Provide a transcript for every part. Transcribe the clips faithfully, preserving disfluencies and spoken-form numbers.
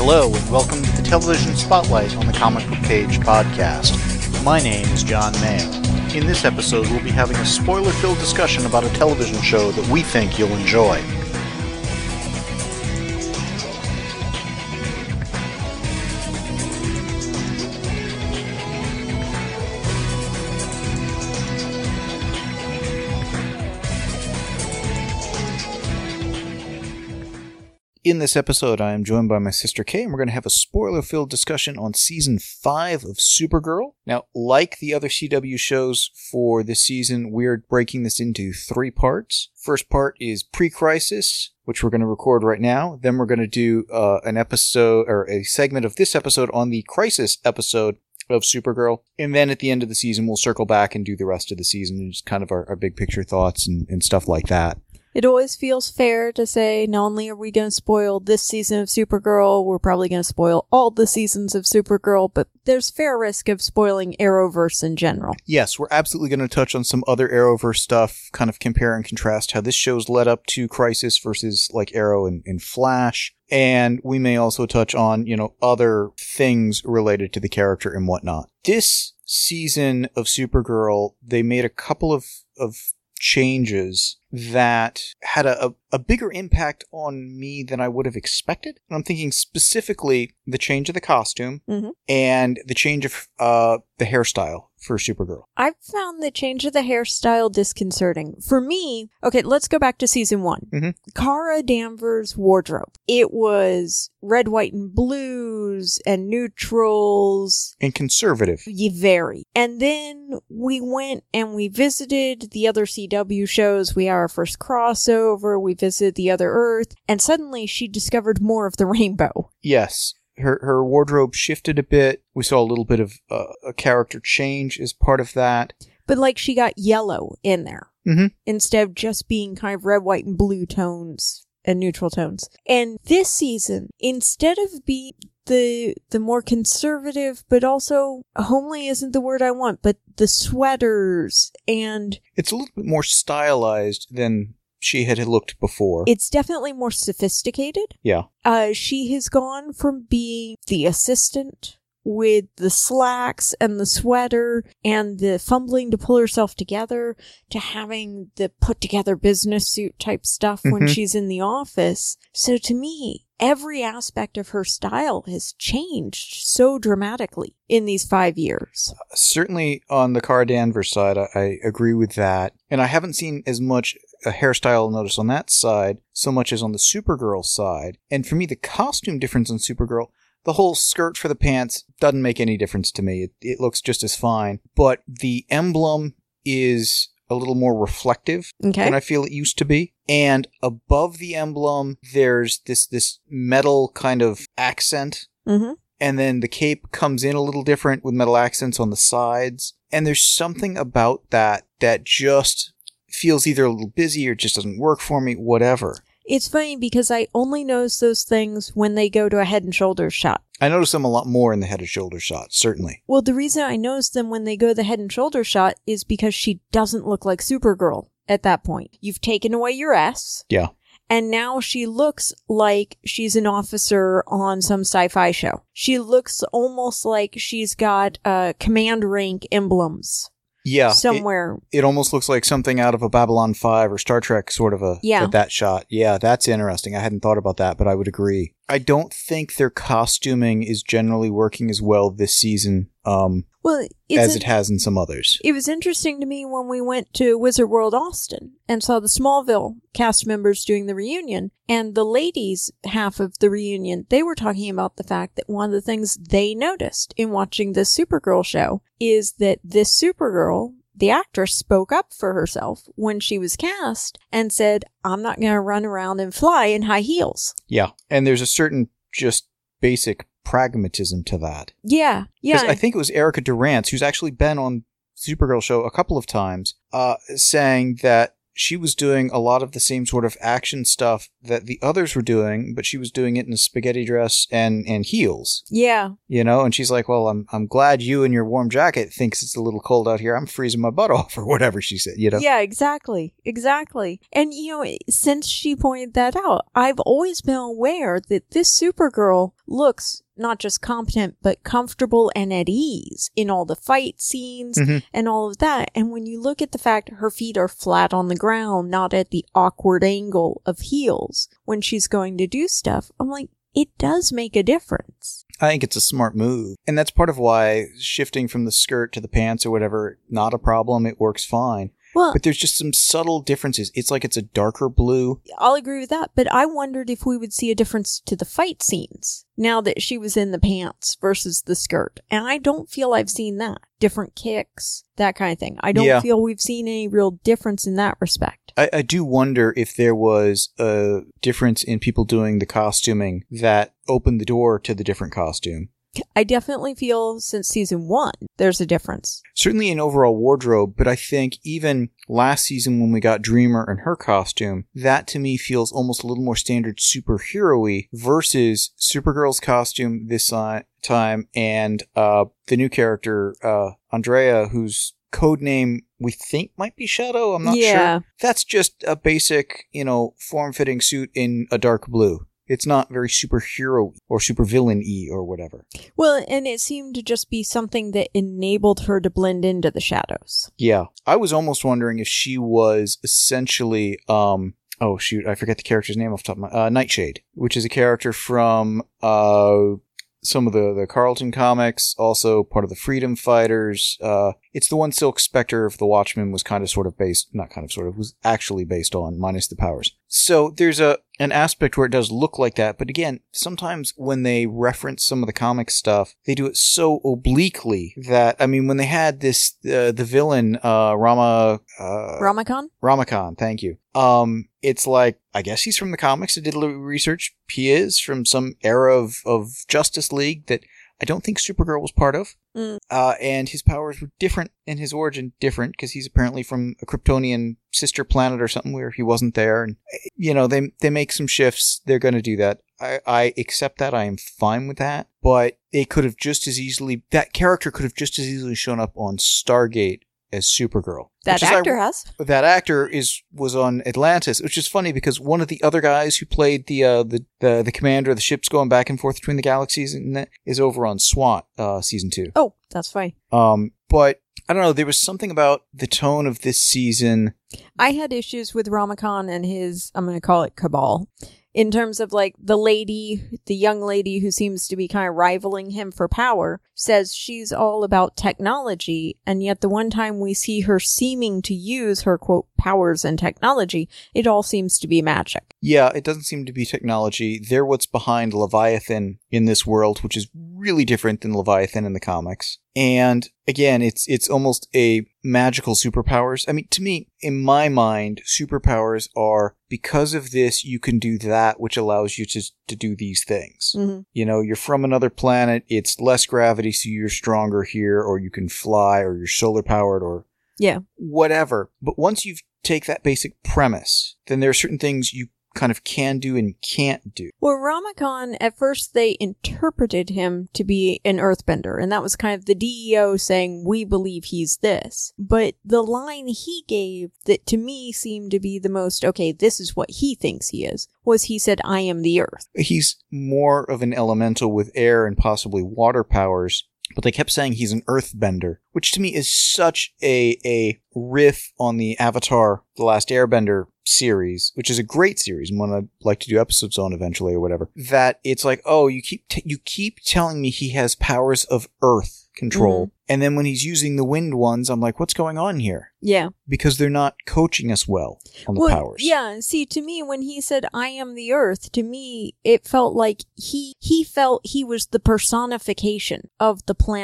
Hello, and welcome to the Television Spotlight on the Comic Book Page podcast. My name is John Mayo. In this episode, we'll be having a spoiler-filled discussion about a television show that we think you'll enjoy. In this episode, I am joined by my sister Kay, and we're going to have a spoiler-filled discussion on Season five of Supergirl. Now, like the other C W shows for this season, we're breaking this into three parts. First part is Pre-Crisis, which we're going to record right now. Then we're going to do uh, an episode, or a segment of this episode on the Crisis episode of Supergirl. And then at the end of the season, we'll circle back and do the rest of the season, and just kind of our, our big picture thoughts and, and stuff like that. It always feels fair to say, not only are we going to spoil this season of Supergirl, we're probably going to spoil all the seasons of Supergirl, but there's fair risk of spoiling Arrowverse in general. Yes, we're absolutely going to touch on some other Arrowverse stuff, kind of compare and contrast how this show's led up to Crisis versus like Arrow and, and Flash. And we may also touch on, you know, other things related to the character and whatnot. This season of Supergirl, they made a couple of, of changes that had a, a, a bigger impact on me than I would have expected. And I'm thinking specifically the change of the costume mm-hmm. and the change of uh, the hairstyle for Supergirl. I've found the change of the hairstyle disconcerting. For me, okay, let's go back to season one. Mm-hmm. Kara Danvers' wardrobe. It was red, white, and blues and neutrals. And conservative. Yeah, very. And then we went and we visited the other C W shows. We had our first crossover. We visited the other Earth. And suddenly she discovered more of the rainbow. Yes. Her her wardrobe shifted a bit. We saw a little bit of uh, a character change as part of that. But like she got yellow in there. Mm-hmm. Instead of just being kind of red, white, and blue tones and neutral tones. And this season, instead of being the the more conservative, but also homely isn't the word I want, but the sweaters and... It's a little bit more stylized than she had looked before. It's definitely more sophisticated. Yeah. Uh, she has gone from being the assistant with the slacks and the sweater and the fumbling to pull herself together to having the put together business suit type stuff mm-hmm. when she's in the office. So to me, every aspect of her style has changed so dramatically in these five years. Uh, certainly on the Kara Danvers side, I, I agree with that. And I haven't seen as much a hairstyle notice on that side so much as on the Supergirl side. And for me, the costume difference on Supergirl, the whole skirt for the pants doesn't make any difference to me. It, it looks just as fine. But the emblem is a little more reflective okay. than I feel it used to be. And above the emblem, there's this, this metal kind of accent. Mm-hmm. And then the cape comes in a little different with metal accents on the sides. And there's something about that that just feels either a little busy or just doesn't work for me, whatever. It's funny because I only notice those things when they go to a Head and Shoulders shot. I notice them a lot more in the Head and Shoulders shot, certainly. Well, the reason I notice them when they go to the Head and Shoulders shot is because she doesn't look like Supergirl at that point. You've taken away your S. Yeah. And now she looks like she's an officer on some sci-fi show. She looks almost like she's got uh, command rank emblems. Yeah. Somewhere. It, it almost looks like something out of a Babylon five or Star Trek sort of a yeah. that shot. Yeah, that's interesting. I hadn't thought about that, but I would agree. I don't think their costuming is generally working as well this season um, well, as an, it has in some others. It was interesting to me when we went to Wizard World Austin and saw the Smallville cast members doing the reunion, and the ladies' half of the reunion, they were talking about the fact that one of the things they noticed in watching this Supergirl show is that this Supergirl, the actress, spoke up for herself when she was cast and said, I'm not going to run around and fly in high heels. Yeah, and there's a certain just basic pragmatism to that. Yeah, yeah. I think it was Erica Durance, who's actually been on Supergirl show a couple of times, uh, saying that she was doing a lot of the same sort of action stuff that the others were doing, but she was doing it in a spaghetti dress and, and heels. Yeah. You know, and she's like, well, I'm I'm glad you in your warm jacket thinks it's a little cold out here. I'm freezing my butt off, or whatever she said, you know? Yeah, exactly. Exactly. And, you know, since she pointed that out, I've always been aware that this Supergirl looks not just competent, but comfortable and at ease in all the fight scenes Mm-hmm. and all of that. And when you look at the fact her feet are flat on the ground, not at the awkward angle of heels when she's going to do stuff, I'm like, it does make a difference. I think it's a smart move. And that's part of why shifting from the skirt to the pants or whatever, not a problem. It works fine. Well, But there's just some subtle differences. It's like it's a darker blue. I'll agree with that, but I wondered if we would see a difference to the fight scenes now that she was in the pants versus the skirt. And I don't feel I've seen that. Different kicks, that kind of thing. I don't Yeah. feel we've seen any real difference in that respect. I, I do wonder if there was a difference in people doing the costuming that opened the door to the different costume. I definitely feel since season one, there's a difference. Certainly in overall wardrobe, but I think even last season when we got Dreamer and her costume, that to me feels almost a little more standard superhero-y versus Supergirl's costume this uh, time and uh, the new character, uh, Andrea, whose code name we think might be Shadow. I'm not Yeah. sure. That's just a basic, you know, form-fitting suit in a dark blue. It's not very superhero or supervillain-y or whatever. Well, and it seemed to just be something that enabled her to blend into the shadows. Yeah. I was almost wondering if she was essentially, um, oh shoot, I forget the character's name off the top of my, uh, Nightshade, which is a character from, uh, some of the, the Carlton comics, also part of the Freedom Fighters. Uh, it's the one Silk Spectre of the Watchmen was kind of sort of based, not kind of sort of, was actually based on, minus the powers. So there's a an aspect where it does look like that, but again, sometimes when they reference some of the comic stuff, they do it so obliquely that, I mean, when they had this, uh, the villain, uh, Rama, uh, Ramakan? Ramakan, thank you. Um, it's like, I guess he's from the comics. I did a little research. He is from some era of, of Justice League that I don't think Supergirl was part of. Mm. Uh, and his powers were different and his origin different because he's apparently from a Kryptonian sister planet or something where he wasn't there. And, you know, they, they make some shifts. They're going to do that. I, I accept that. I am fine with that. But it could have just as easily, that character could have just as easily shown up on Stargate as Supergirl. That Which is actor ir- has. That actor is was on Atlantis, which is funny because one of the other guys who played the uh, the, the the commander of the ships going back and forth between the galaxies and that is over on SWAT uh, season two. Oh, that's fine. Um, but I don't know. There was something about the tone of this season. I had issues with Ramakan and his, I'm going to call it cabal, in terms of like the lady, the young lady who seems to be kind of rivaling him for power, says she's all about technology, and yet the one time we see her seeming to use her, quote, powers and technology, it all seems to be magic. Yeah, it doesn't seem to be technology. They're what's behind Leviathan in this world, which is really different than Leviathan in the comics. And again, it's it's almost a magical superpowers. I mean, to me, in my mind, superpowers are, because of this, you can do that, which allows you to, to do these things. Mm-hmm. You know, you're from another planet, it's less gravity, so you're stronger here, or you can fly, or you're solar powered, or Yeah. whatever. But once you take that basic premise, then there are certain things you kind of can do and can't do. Well, Ramakan, at first they interpreted him to be an earthbender, and that was kind of the D E O saying, we believe he's this. But the line he gave that to me seemed to be the most, okay, this is what he thinks he is, was he said, I am the earth. He's more of an elemental with air and possibly water powers, but they kept saying he's an earthbender, which to me is such a a riff on the Avatar The Last Airbender series, which is a great series and one I'd like to do episodes on eventually or whatever, that it's like, oh, you keep t- you keep telling me he has powers of earth control, mm-hmm. and then when he's using the wind ones, I'm like, what's going on here? Yeah. Because they're not coaching us well on the well, powers. Yeah, see, to me, when he said, I am the earth, to me, it felt like he he felt he was the personification of the planet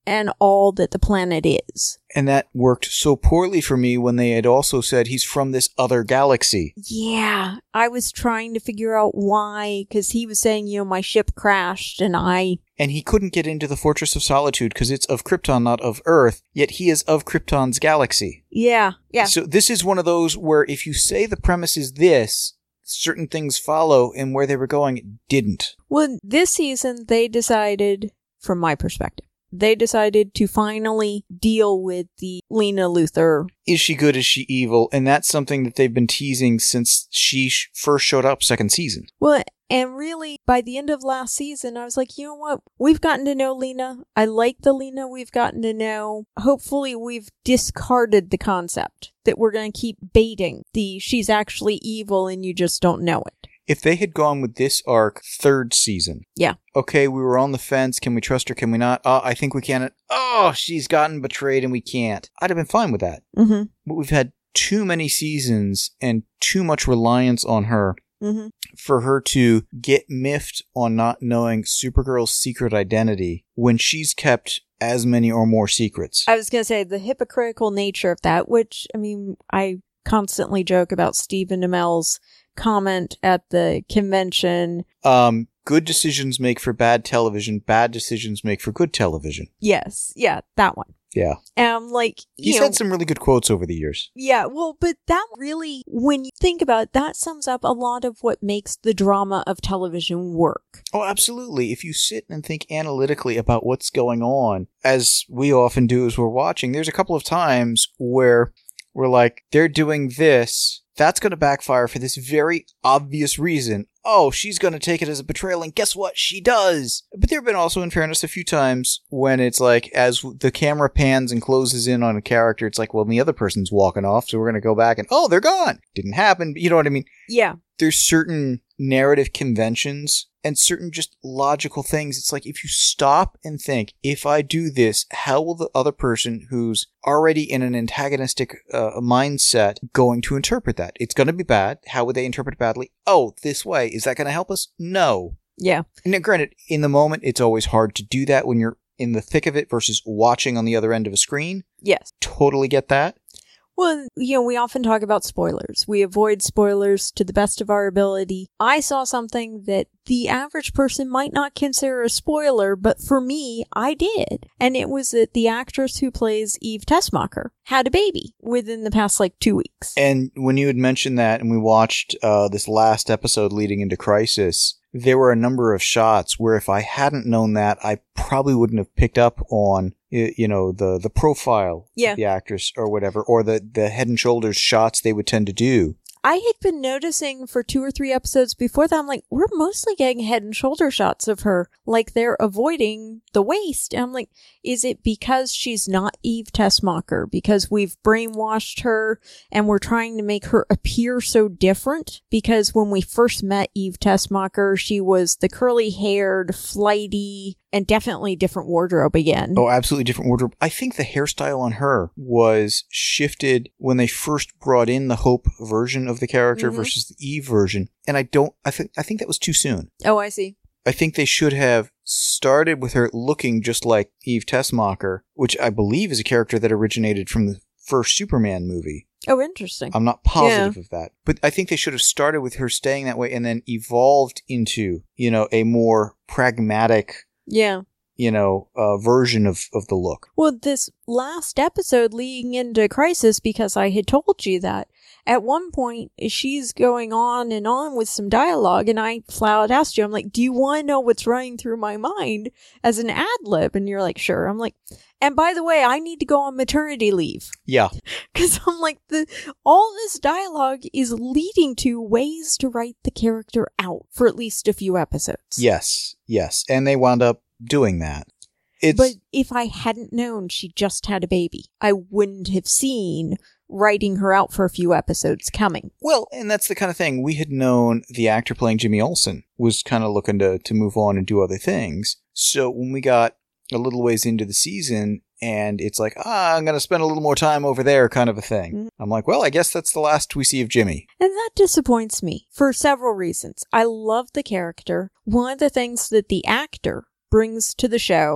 and all that the planet is. And that worked so poorly for me when they had also said he's from this other galaxy. Yeah, I was trying to figure out why, because he was saying, you know, my ship crashed and I... And he couldn't get into the Fortress of Solitude because it's of Krypton, not of Earth, yet he is of Krypton's galaxy. Yeah, yeah. So this is one of those where if you say the premise is this, certain things follow, and where they were going, it didn't. Well, this season, they decided, from my perspective, they decided to finally deal with the Lena Luthor. Is she good? Is she evil? And that's something that they've been teasing since she sh- first showed up second season. Well, and really, by the end of last season, I was like, you know what? We've gotten to know Lena. I like the Lena we've gotten to know. Hopefully, we've discarded the concept that we're going to keep baiting the she's actually evil and you just don't know it. If they had gone with this arc third season. Yeah. Okay, we were on the fence. Can we trust her? Can we not? Oh, I think we can. Oh, she's gotten betrayed and we can't. I'd have been fine with that. Mm-hmm. But we've had too many seasons and too much reliance on her mm-hmm. for her to get miffed on not knowing Supergirl's secret identity when she's kept as many or more secrets. I was going to say the hypocritical nature of that, which, I mean, I constantly joke about Stephen Amell's comment at the convention. Um, good decisions make for bad television. Bad decisions make for good television. Yes. Yeah, that one. Yeah. Um, like, you He's know, had some really good quotes over the years. Yeah, well, but that really, when you think about it, that sums up a lot of what makes the drama of television work. Oh, absolutely. If you sit and think analytically about what's going on, as we often do as we're watching, there's a couple of times where we're like, they're doing this. That's going to backfire for this very obvious reason. Oh, she's going to take it as a betrayal, and guess what? She does. But there have been also, in fairness, a few times when it's like, as the camera pans and closes in on a character, it's like, well, the other person's walking off, so we're going to go back and, oh, they're gone. Didn't happen. You know what I mean? Yeah. There's certain narrative conventions and certain just logical things. It's like, if you stop and think, if I do this, how will the other person who's already in an antagonistic uh, mindset going to interpret that? It's going to be bad. How would they interpret it badly? Oh, this way. Is that going to help us? No. Yeah. Now, granted, in the moment, it's always hard to do that when you're in the thick of it versus watching on the other end of a screen. Yes. Totally get that. Well, you know, we often talk about spoilers. We avoid spoilers to the best of our ability. I saw something that the average person might not consider a spoiler, but for me, I did. And it was that the actress who plays Eve Tessmacher had a baby within the past, like, two weeks. And when you had mentioned that and we watched uh, this last episode leading into Crisis, there were a number of shots where if I hadn't known that, I probably wouldn't have picked up on, you know, the, the profile yeah. of the actress or whatever, or the, the head and shoulders shots they would tend to do. I had been noticing for two or three episodes before that, I'm like, we're mostly getting head and shoulder shots of her. Like, they're avoiding the waist. And I'm like, is it because she's not Eve Tessmacher? Because we've brainwashed her and we're trying to make her appear so different? Because when we first met Eve Tessmacher, she was the curly-haired, flighty, and definitely different wardrobe again. Oh, absolutely different wardrobe. I think the hairstyle on her was shifted when they first brought in the Hope version of the character mm-hmm. versus the Eve version. And I don't, I think, I think that was too soon. Oh, I see. I think they should have started with her looking just like Eve Tessmacher, which I believe is a character that originated from the first Superman movie. Oh, interesting. I'm not positive yeah. of that. But I think they should have started with her staying that way and then evolved into, you know, a more pragmatic, yeah, you know, uh, version of, of the look. Well, this last episode leading into Crisis, because I had told you that, at one point, she's going on and on with some dialogue, and I flat out asked you, I'm like, do you want to know what's running through my mind as an ad-lib? And you're like, sure. I'm like, and by the way, I need to go on maternity leave. Yeah. Because I'm like, the all this dialogue is leading to ways to write the character out for at least a few episodes. Yes, yes. And they wound up doing that. It's... But if I hadn't known she just had a baby, I wouldn't have seen writing her out for a few episodes coming. Well, and that's the kind of thing. We had known the actor playing Jimmy Olsen was kind of looking to, to move on and do other things. So when we got a little ways into the season and it's like, ah, I'm going to spend a little more time over there kind of a thing. Mm-hmm. I'm like, well, I guess that's the last we see of Jimmy. And that disappoints me for several reasons. I love the character. One of the things that the actor brings to the show,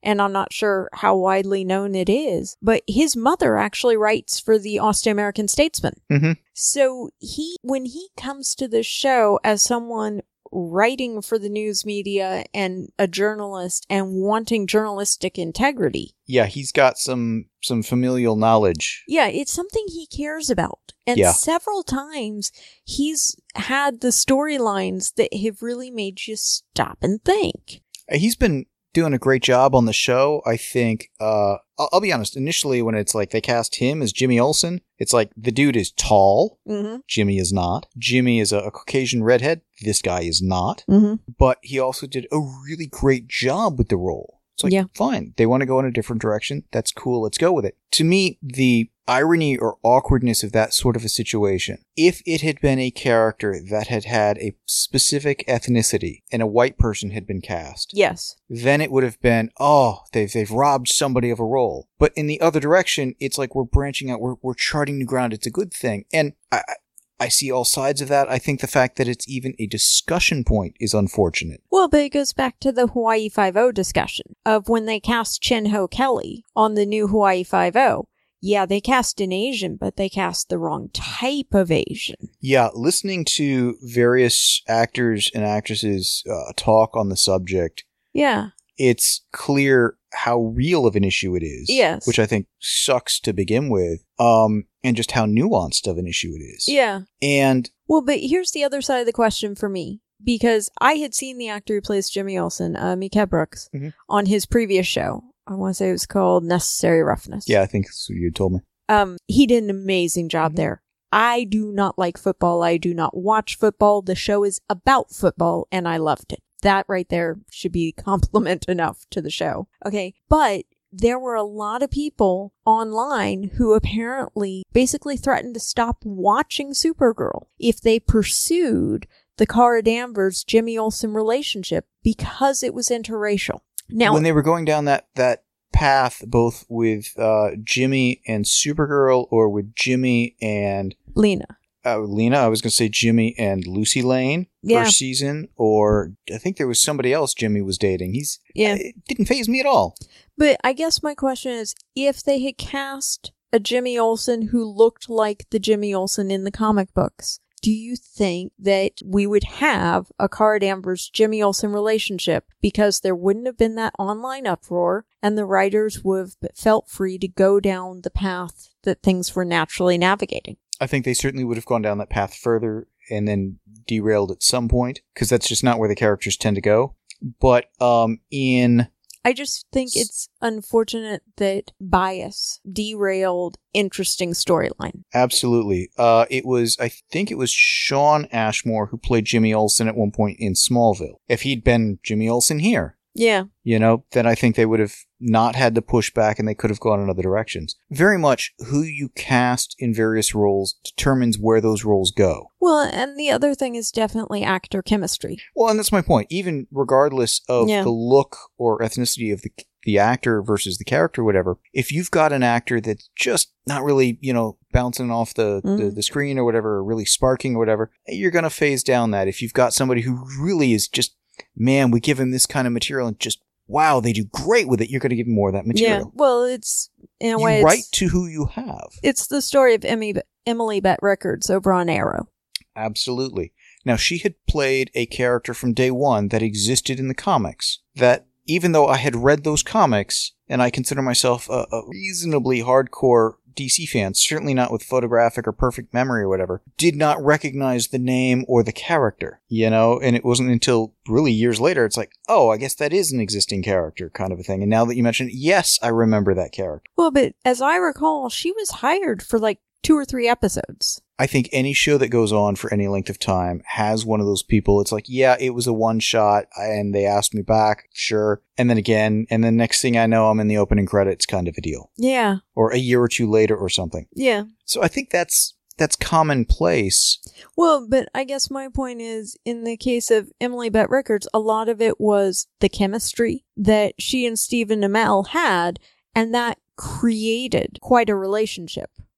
and I'm not sure how widely known it is, but his mother actually writes for the Austin American Statesman. Mm-hmm. So he, when he comes to the show as someone writing for the news media and a journalist and wanting journalistic integrity. Yeah, he's got some some familial knowledge. Yeah, it's something he cares about. And yeah. several times he's had the storylines that have really made you stop and think. He's been doing a great job on the show. I think, uh, I'll, I'll be honest, initially when it's like they cast him as Jimmy Olsen, it's like the dude is tall. Mm-hmm. Jimmy is not. Jimmy is a, a Caucasian redhead. This guy is not. Mm-hmm. But he also did a really great job with the role. It's like, yeah. fine. They want to go in a different direction. That's cool. Let's go with it. To me, the irony or awkwardness of that sort of a situation, if it had been a character that had had a specific ethnicity and a white person had been cast, yes, then it would have been, oh, they've, they've robbed somebody of a role. But in the other direction, it's like we're branching out. We're, we're charting new ground. It's a good thing. And I, I see all sides of that. I think the fact that it's even a discussion point is unfortunate. Well, but it goes back to the Hawaii Five-O discussion of when they cast Chin Ho Kelly on the new Hawaii Five-O. Yeah, they cast an Asian, but they cast the wrong type of Asian. Yeah, listening to various actors and actresses uh, talk on the subject, yeah, it's clear how real of an issue it is. Yes. Which I think sucks to begin with, um, and just how nuanced of an issue it is. Yeah. And well, but here's the other side of the question for me. Because I had seen the actor who plays Jimmy Olsen, uh, Mika Brooks, mm-hmm. on his previous show. I want to say it was called Necessary Roughness. Yeah, I think that's what you told me. Um, he did an amazing job mm-hmm. there. I do not like football. I do not watch football. The show is about football, and I loved it. That right there should be compliment enough to the show. Okay, but there were a lot of people online who apparently basically threatened to stop watching Supergirl if they pursued the Cara Danvers Jimmy Olsen relationship because it was interracial. Now, when they were going down that, that path, both with uh, Jimmy and Supergirl, or with Jimmy and Lena. Uh, Lena, I was going to say Jimmy and Lucy Lane yeah. first season, or I think there was somebody else Jimmy was dating. He's yeah, it didn't faze me at all. But I guess my question is, if they had cast a Jimmy Olsen who looked like the Jimmy Olsen in the comic books, do you think that we would have a Cara Danvers Jimmy Olsen relationship because there wouldn't have been that online uproar and the writers would have felt free to go down the path that things were naturally navigating? I think they certainly would have gone down that path further and then derailed at some point, because that's just not where the characters tend to go. But um, in... I just think it's unfortunate that bias derailed interesting storyline. Absolutely. Uh, it was, I think it was Shawn Ashmore who played Jimmy Olsen at one point in Smallville. If he'd been Jimmy Olsen here, yeah, you know, then I think they would have not had the pushback and they could have gone in other directions. Very much who you cast in various roles determines where those roles go. Well, and the other thing is definitely actor chemistry. Well, and that's my point. Even regardless of yeah. the look or ethnicity of the the actor versus the character, whatever, if you've got an actor that's just not really, you know, bouncing off the, mm. the, the screen or whatever, or really sparking or whatever, you're going to phase down that. If you've got somebody who really is just, man, we give him this kind of material and just, wow, they do great with it, you're going to give him more of that material. Yeah, well, it's, in a you way, it's... write to who you have. It's the story of Emmy, Emily Bett Rickards over on Arrow. Absolutely. Now, she had played a character from day one that existed in the comics, that even though I had read those comics, and I consider myself a, a reasonably hardcore D C fan, certainly not with photographic or perfect memory or whatever, did not recognize the name or the character, you know? And it wasn't until really years later, it's like, oh, I guess that is an existing character kind of a thing. And now that you mention it, yes, I remember that character. Well, but as I recall, she was hired for like two or three episodes. I think any show that goes on for any length of time has one of those people. It's like, yeah, it was a one shot and they asked me back. Sure. And then again, and then next thing I know, I'm in the opening credits kind of a deal. Yeah. Or a year or two later or something. Yeah. So I think that's, that's commonplace. Well, but I guess my point is, in the case of Emily Bett Rickards, a lot of it was the chemistry that she and Stephen Amell had, and that created quite a relationship.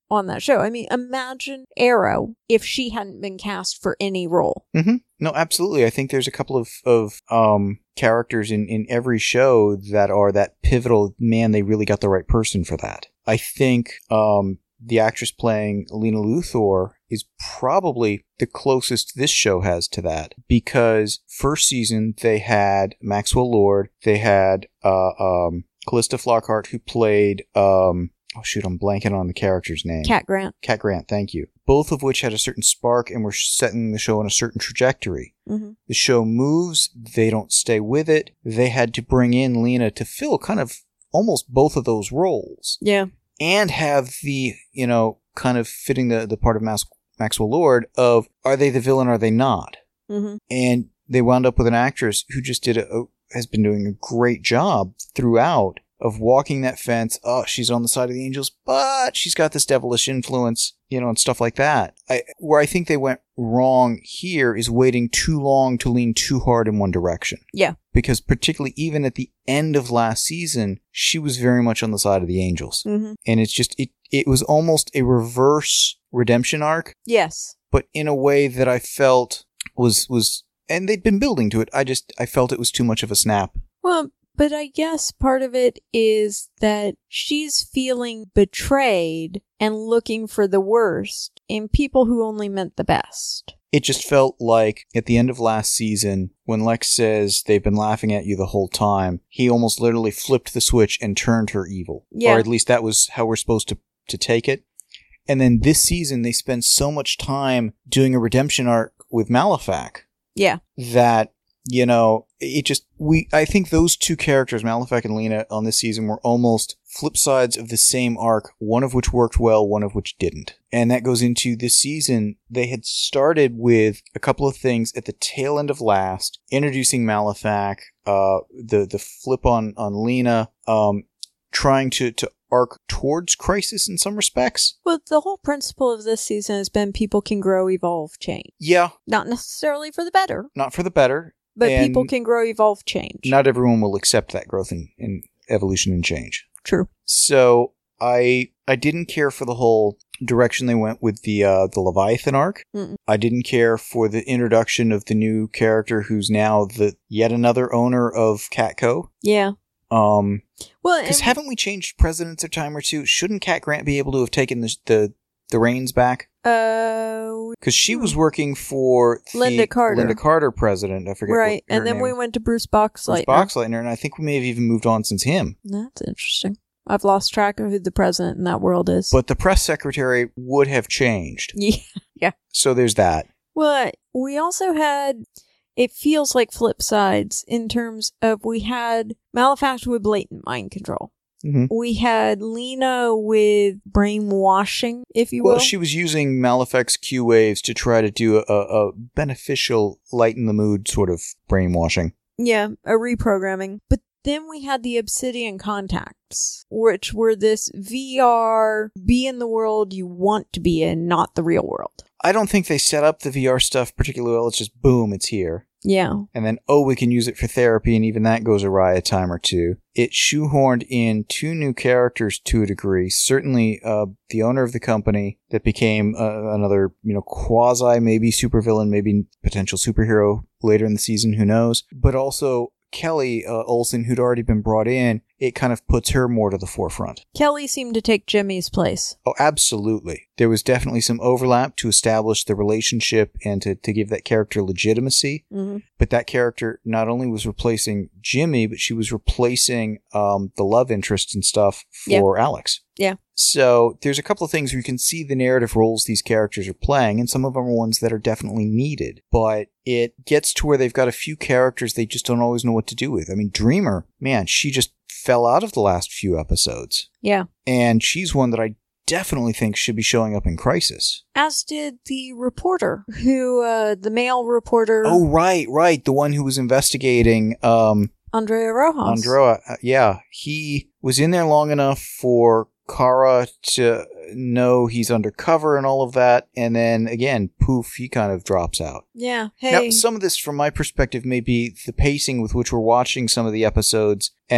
on that show. I mean, imagine Arrow if she hadn't been cast for any role. Mm-hmm. No, absolutely. I think there's a couple of, of um, characters in, in every show that are that pivotal, man, they really got the right person for that. I think um, the actress playing Lena Luthor is probably the closest this show has to that, because first season they had Maxwell Lord, they had uh, um, Callista Flockhart, who played... Um, Oh, shoot, I'm blanking on the character's name. Cat Grant. Cat Grant, thank you. Both of which had a certain spark and were setting the show on a certain trajectory. Mm-hmm. The show moves, they don't stay with it. They had to bring in Lena to fill kind of almost both of those roles. Yeah. And have the, you know, kind of fitting the, the part of Max, Maxwell Lord of, are they the villain, are they not? Mm-hmm. And they wound up with an actress who just did a, a has been doing a great job throughout of walking that fence. Oh, she's on the side of the angels, but she's got this devilish influence, you know, and stuff like that. I, where I think they went wrong here is waiting too long to lean too hard in one direction. Yeah. Because particularly even at the end of last season, she was very much on the side of the angels. Mm-hmm. And it's just, it, it was almost a reverse redemption arc. Yes. But in a way that I felt was, was, and they'd been building to it. I just, I felt it was too much of a snap. Well, but I guess part of it is that she's feeling betrayed and looking for the worst in people who only meant the best. It just felt like at the end of last season, when Lex says they've been laughing at you the whole time, he almost literally flipped the switch and turned her evil. Yeah. Or at least that was how we're supposed to, to take it. And then this season, they spend so much time doing a redemption arc with Malefac. Yeah. That, you know, it just, we, I think those two characters, Malefac and Lena, on this season were almost flip sides of the same arc, one of which worked well, one of which didn't. And that goes into this season. They had started with a couple of things at the tail end of last, introducing Malefac, uh, the, the flip on, on Lena, um, trying to, to arc towards Crisis in some respects. Well, the whole principle of this season has been people can grow, evolve, change. Yeah. Not necessarily for the better. Not for the better. But and people can grow, evolve, change. Not everyone will accept that growth and, and evolution and change. True. So I I didn't care for the whole direction they went with the uh, the Leviathan arc. Mm-mm. I didn't care for the introduction of the new character who's now the yet another owner of Catco. Yeah. Um, well, because and- haven't we changed presidents a time or two? Shouldn't Cat Grant be able to have taken the the, the reins back? Uh, Because she was working for the Linda Carter. Linda Carter president. I forget. right, what her and then name we was. went to Bruce Boxleitner. Bruce Boxleitner, and I think we may have even moved on since him. That's interesting. I've lost track of who the president in that world is. But the press secretary would have changed. yeah, yeah. So there's that. Well, we also had, it feels like flip sides in terms of we had Malefac with blatant mind control. Mm-hmm. We had Lena with brainwashing, if you will. Well, she was using Malefac's Q waves to try to do a, a beneficial, lighten the mood sort of brainwashing. Yeah, a reprogramming. But then we had the Obsidian contacts, which were this V R, be in the world you want to be in, not the real world. I don't think they set up the V R stuff particularly well. It's just, boom, it's here. Yeah. And then, oh, we can use it for therapy, and even that goes awry a time or two. It shoehorned in two new characters to a degree. Certainly, uh, the owner of the company that became uh, another, you know, quasi, maybe supervillain, maybe potential superhero later in the season, who knows. But also Kelly uh, Olsen, who'd already been brought in, it kind of puts her more to the forefront. Kelly seemed to take Jimmy's place. Oh, absolutely. There was definitely some overlap to establish the relationship and to, to give that character legitimacy. Mm-hmm. But that character not only was replacing Jimmy, but she was replacing um, the love interest and stuff for yeah. Alex. Yeah. So there's a couple of things where you can see the narrative roles these characters are playing, and some of them are ones that are definitely needed. But it gets to where they've got a few characters they just don't always know what to do with. I mean, Dreamer, man, she just fell out of the last few episodes. Yeah. And she's one that I definitely think should be showing up in Crisis. As did the reporter, who, uh, the male reporter. Oh, right, right. The one who was investigating, um... Andrea Rojas. Andrea, uh, yeah. He was in there long enough for Kara to know he's undercover and all of that, and then, again, poof, he kind of drops out. Yeah, hey. Now, some of this, from my perspective, may be the pacing with which we're watching some of the episodes, and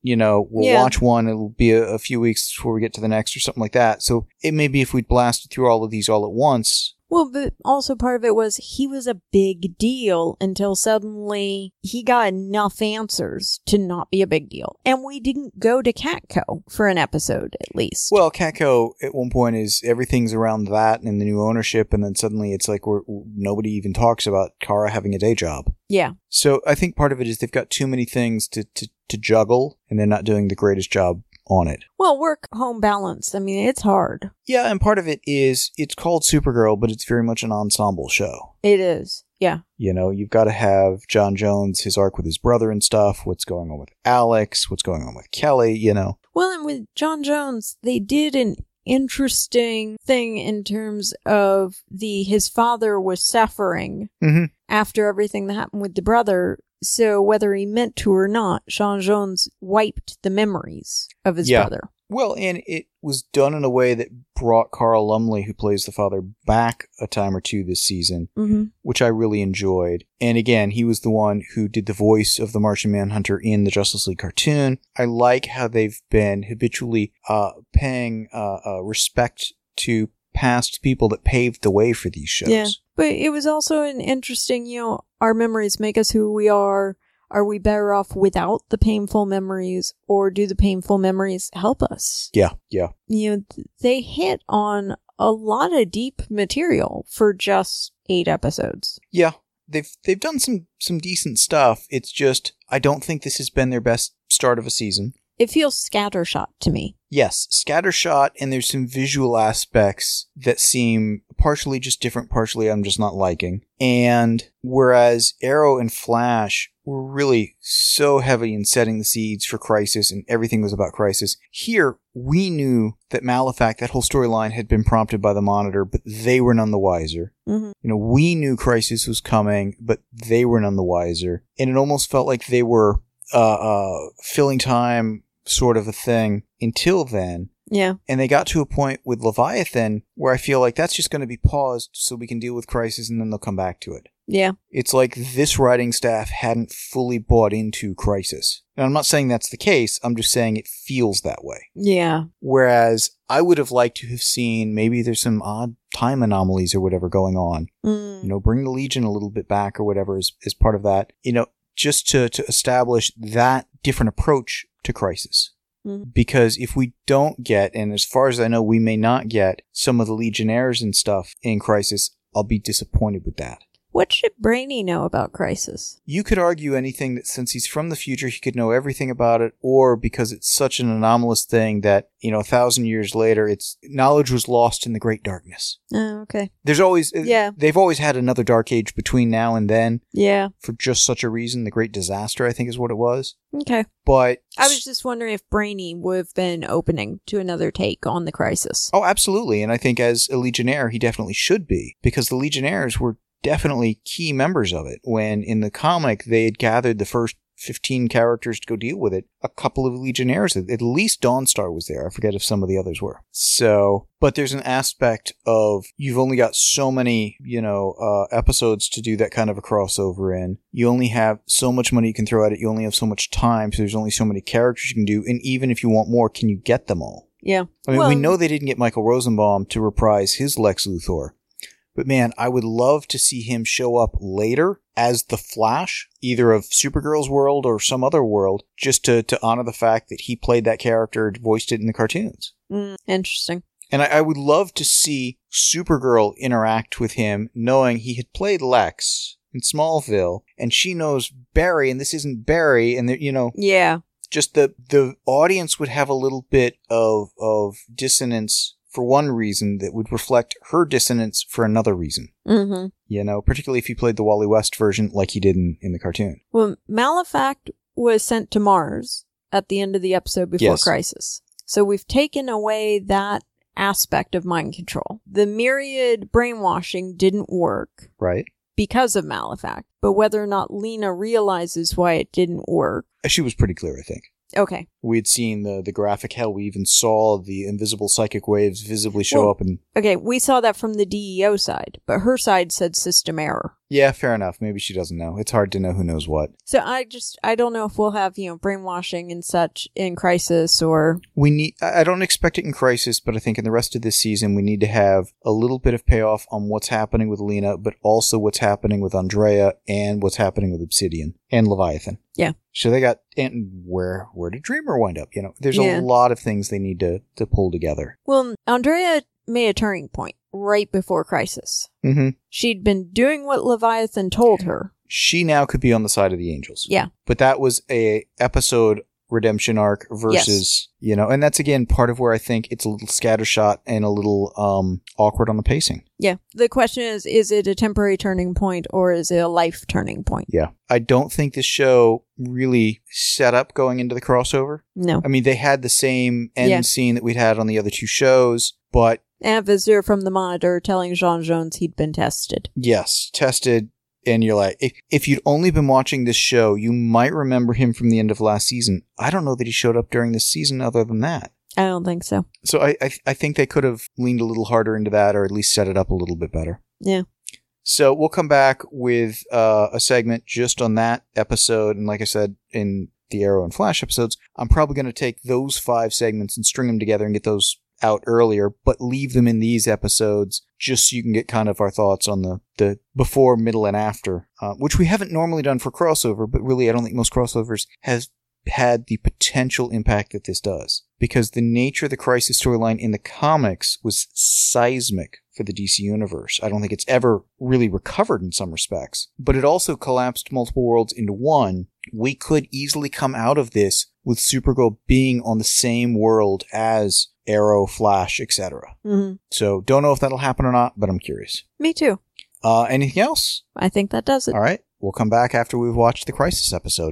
you know, we'll Yeah. watch one, it'll be a, a few weeks before we get to the next or something like that. So it may be if we blasted through all of these all at once. Well, but also part of it was he was a big deal until suddenly he got enough answers to not be a big deal. And we didn't go to Catco for an episode, at least. Well, Catco at one point is everything's around that and the new ownership, and then suddenly it's like we're, nobody even talks about Kara having a day job. Yeah. So I think part of it is they've got too many things to, to, to juggle, and they're not doing the greatest job on it. Well, work-home balance. I mean, it's hard. Yeah, and part of it is it's called Supergirl, but it's very much an ensemble show. It is. Yeah. You know, you've got to have John Jones, his arc with his brother and stuff, what's going on with Alex, what's going on with Kelly, you know. Well, and with John Jones, they did an interesting thing in terms of the his father was suffering Mm-hmm. after everything that happened with the brother. So whether he meant to or not, Sean Jones wiped the memories of his Yeah. brother. Well, and it was done in a way that brought Carl Lumley, who plays the father, back a time or two this season, Mm-hmm. which I really enjoyed. And again, he was the one who did the voice of the Martian Manhunter in the Justice League cartoon. I like how they've been habitually uh, paying uh, uh, respect to past people that paved the way for these shows. Yeah. But it was also an interesting, you know, our memories make us who we are. Are we better off without the painful memories, or do the painful memories help us? Yeah, yeah. You know, th- they hit on a lot of deep material for just eight episodes. Yeah, they've they've done some some decent stuff. It's just I don't think this has been their best start of a season. It feels scattershot to me. Yes, scattershot, and there's some visual aspects that seem partially just different, partially I'm just not liking. And whereas Arrow and Flash were really so heavy in setting the seeds for Crisis and everything was about Crisis, here we knew that Malefact, that whole storyline, had been prompted by the Monitor, but they were none the wiser. Mm-hmm. You know, we knew Crisis was coming, but they were none the wiser. And it almost felt like they were uh, uh, filling time, sort of a thing, until then. Yeah. And they got to a point with Leviathan where I feel like that's just going to be paused so we can deal with Crisis and then they'll come back to it. Yeah. It's like this writing staff hadn't fully bought into Crisis. And I'm not saying that's the case, I'm just saying it feels that way. Yeah. Whereas I would have liked to have seen maybe there's some odd time anomalies or whatever going on. Mm. You know, bring the Legion a little bit back or whatever is, is part of that. You know, just to, to establish that different approach to Crisis. Mm. Because if we don't get, and as far as I know, we may not get some of the Legionnaires and stuff in Crisis, I'll be disappointed with that. What should Brainy know about Crisis? You could argue anything that since he's from the future, he could know everything about it, or because it's such an anomalous thing that, you know, a thousand years later, its knowledge was lost in the Great Darkness. Oh, okay. There's always, Yeah. they've always had another Dark Age between now and then Yeah. for just such a reason. The Great Disaster, I think, is what it was. Okay. But I was just wondering if Brainy would have been opening to another take on the Crisis. Oh, absolutely. And I think as a Legionnaire, he definitely should be, because the Legionnaires were definitely key members of it. When in the comic, they had gathered the first fifteen characters to go deal with it, a couple of Legionnaires, at least Dawnstar was there. I forget if some of the others were. So, but there's an aspect of you've only got so many, you know, uh, episodes to do that kind of a crossover in. You only have so much money you can throw at it. You only have so much time, so there's only so many characters you can do. And even if you want more, can you get them all? Yeah. I mean, Well- we know they didn't get Michael Rosenbaum to reprise his Lex Luthor. But man, I would love to see him show up later as the Flash, either of Supergirl's world or some other world, just to, to honor the fact that he played that character, voiced it in the cartoons. Mm, interesting. And I, I would love to see Supergirl interact with him, knowing he had played Lex in Smallville, and she knows Barry, and this isn't Barry, and, you know... Yeah. Just the, the audience would have a little bit of, of dissonance for one reason that would reflect her dissonance for another reason. Mm-hmm. You know, particularly if he played the Wally West version like he did in, in the cartoon. Well, Malefact was sent to Mars at the end of the episode before Yes. Crisis. So we've taken away that aspect of mind control. The myriad brainwashing didn't work Right? because of Malefact, but whether or not Lena realizes why it didn't work. She was pretty clear, I think. Okay. We had seen the, the graphic hell. We even saw the invisible psychic waves visibly show Well, up. And Okay, we saw that from the D E O side, but her side said system error. Yeah, fair enough. Maybe she doesn't know. It's hard to know who knows what. So I just, I don't know if we'll have, you know, brainwashing and such in Crisis or... We need, I don't expect it in Crisis, but I think in the rest of this season, we need to have a little bit of payoff on what's happening with Lena, but also what's happening with Andrea and what's happening with Obsidian and Leviathan. Yeah. So they got, and where, where did Dreamer wind up? You know, there's Yeah. a lot of things they need to, to pull together. Well, Andrea made a turning point right before Crisis. Mm-hmm. She'd been doing what Leviathan told her. She now could be on the side of the angels. Yeah. But that was a episode redemption arc versus, yes. you know, and that's again part of where I think it's a little scattershot and a little um, awkward on the pacing. Yeah. The question is, is it a temporary turning point or is it a life turning point? Yeah. I don't think this show really set up going into the crossover. No. I mean, they had the same end Yeah. scene that we'd had on the other two shows, but... And a visitor from the Monitor telling Jean Jones he'd been tested. Yes, tested. And you're like, if, if you'd only been watching this show, you might remember him from the end of last season. I don't know that he showed up during this season other than that. I don't think so. So I, I, I think they could have leaned a little harder into that or at least set it up a little bit better. Yeah. So we'll come back with uh, a segment just on that episode. And like I said, in the Arrow and Flash episodes, I'm probably going to take those five segments and string them together and get those out earlier, but leave them in these episodes just so you can get kind of our thoughts on the, the before, middle, and after, uh, which we haven't normally done for crossover, but really I don't think most crossovers has had the potential impact that this does. Because the nature of the Crisis storyline in the comics was seismic for the D C universe. I don't think it's ever really recovered in some respects. But it also collapsed multiple worlds into one. We could easily come out of this with Supergirl being on the same world as Arrow, Flash, et cetera. Mm-hmm. So don't know if that'll happen or not, but I'm curious. Me too. Uh, anything else? I think that does it. All right. We'll come back after we've watched the Crisis episode.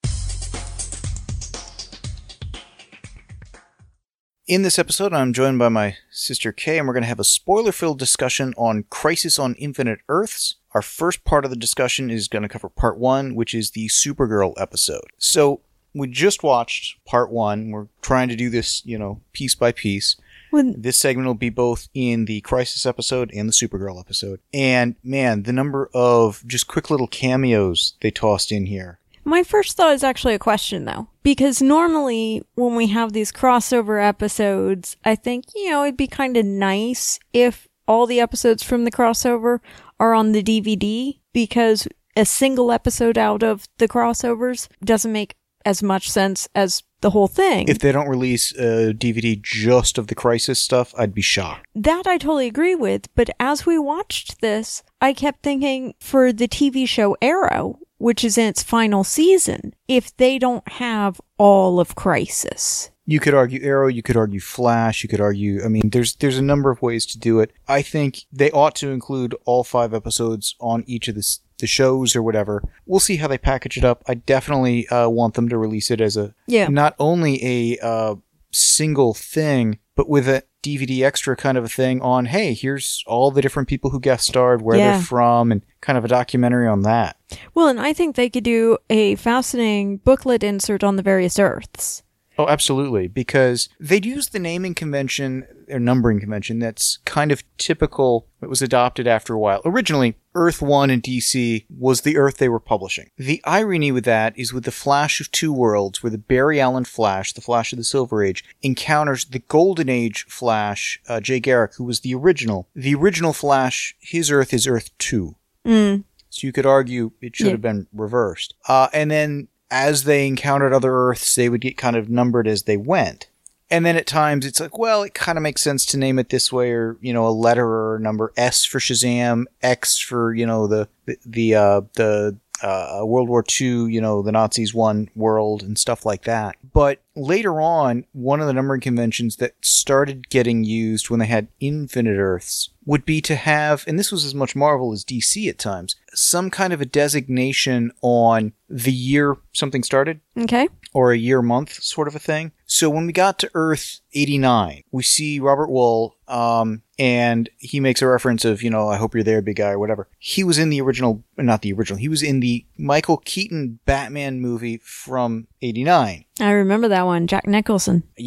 In this episode, I'm joined by my sister Kay, and we're going to have a spoiler-filled discussion on Crisis on Infinite Earths. Our first part of the discussion is going to cover part one, which is the Supergirl episode. So we just watched part one. We're trying to do this, you know, piece by piece. When- This segment will be both in the Crisis episode and the Supergirl episode. And man, the number of just quick little cameos they tossed in here. My first thought is actually a question, though, because normally when we have these crossover episodes, I think, you know, it'd be kind of nice if all the episodes from the crossover are on the D V D, because a single episode out of the crossovers doesn't make as much sense as the whole thing. If they don't release a D V D just of the Crisis stuff, I'd be shocked. That I totally agree with, but as we watched this, I kept thinking for the T V show Arrow, which is in its final season, if they don't have all of Crisis. You could argue Arrow, you could argue Flash, you could argue, I mean, there's there's a number of ways to do it. I think they ought to include all five episodes on each of the, the shows or whatever. We'll see how they package it up. I definitely uh, want them to release it as a, Yeah. not only a uh, single thing, but with a D V D extra kind of a thing on, hey, here's all the different people who guest starred, where Yeah. they're from, and kind of a documentary on that. Well, and I think they could do a fascinating booklet insert on the various Earths. Oh, absolutely, because they'd use the naming convention, or numbering convention, that's kind of typical. It was adopted after a while. Originally, Earth one in D C was the Earth they were publishing. The irony with that is with the Flash of Two Worlds, where the Barry Allen Flash, the Flash of the Silver Age, encounters the Golden Age Flash, uh, Jay Garrick, who was the original. The original Flash, his Earth is Earth two. Mm. So you could argue it should Yeah. have been reversed. Uh, and then as they encountered other Earths, they would get kind of numbered as they went. And then at times it's like, well, it kind of makes sense to name it this way, or, you know, a letter or a number, S for Shazam, X for, you know, the, the, the, uh, the, uh, World War Two, you know, the Nazis won world and stuff like that. But later on, one of the numbering conventions that started getting used when they had infinite Earths would be to have, and this was as much Marvel as D C at times, some kind of a designation on the year something started, Okay. or a year month sort of a thing. So when we got to Earth eighty-nine, we see Robert Wuhl, um, and he makes a reference of, you know, I hope you're there, big guy, or whatever. He was in the original, not the original, he was in the Michael Keaton Batman movie from eighty-nine. I remember that one, Jack Nicholson. Yeah,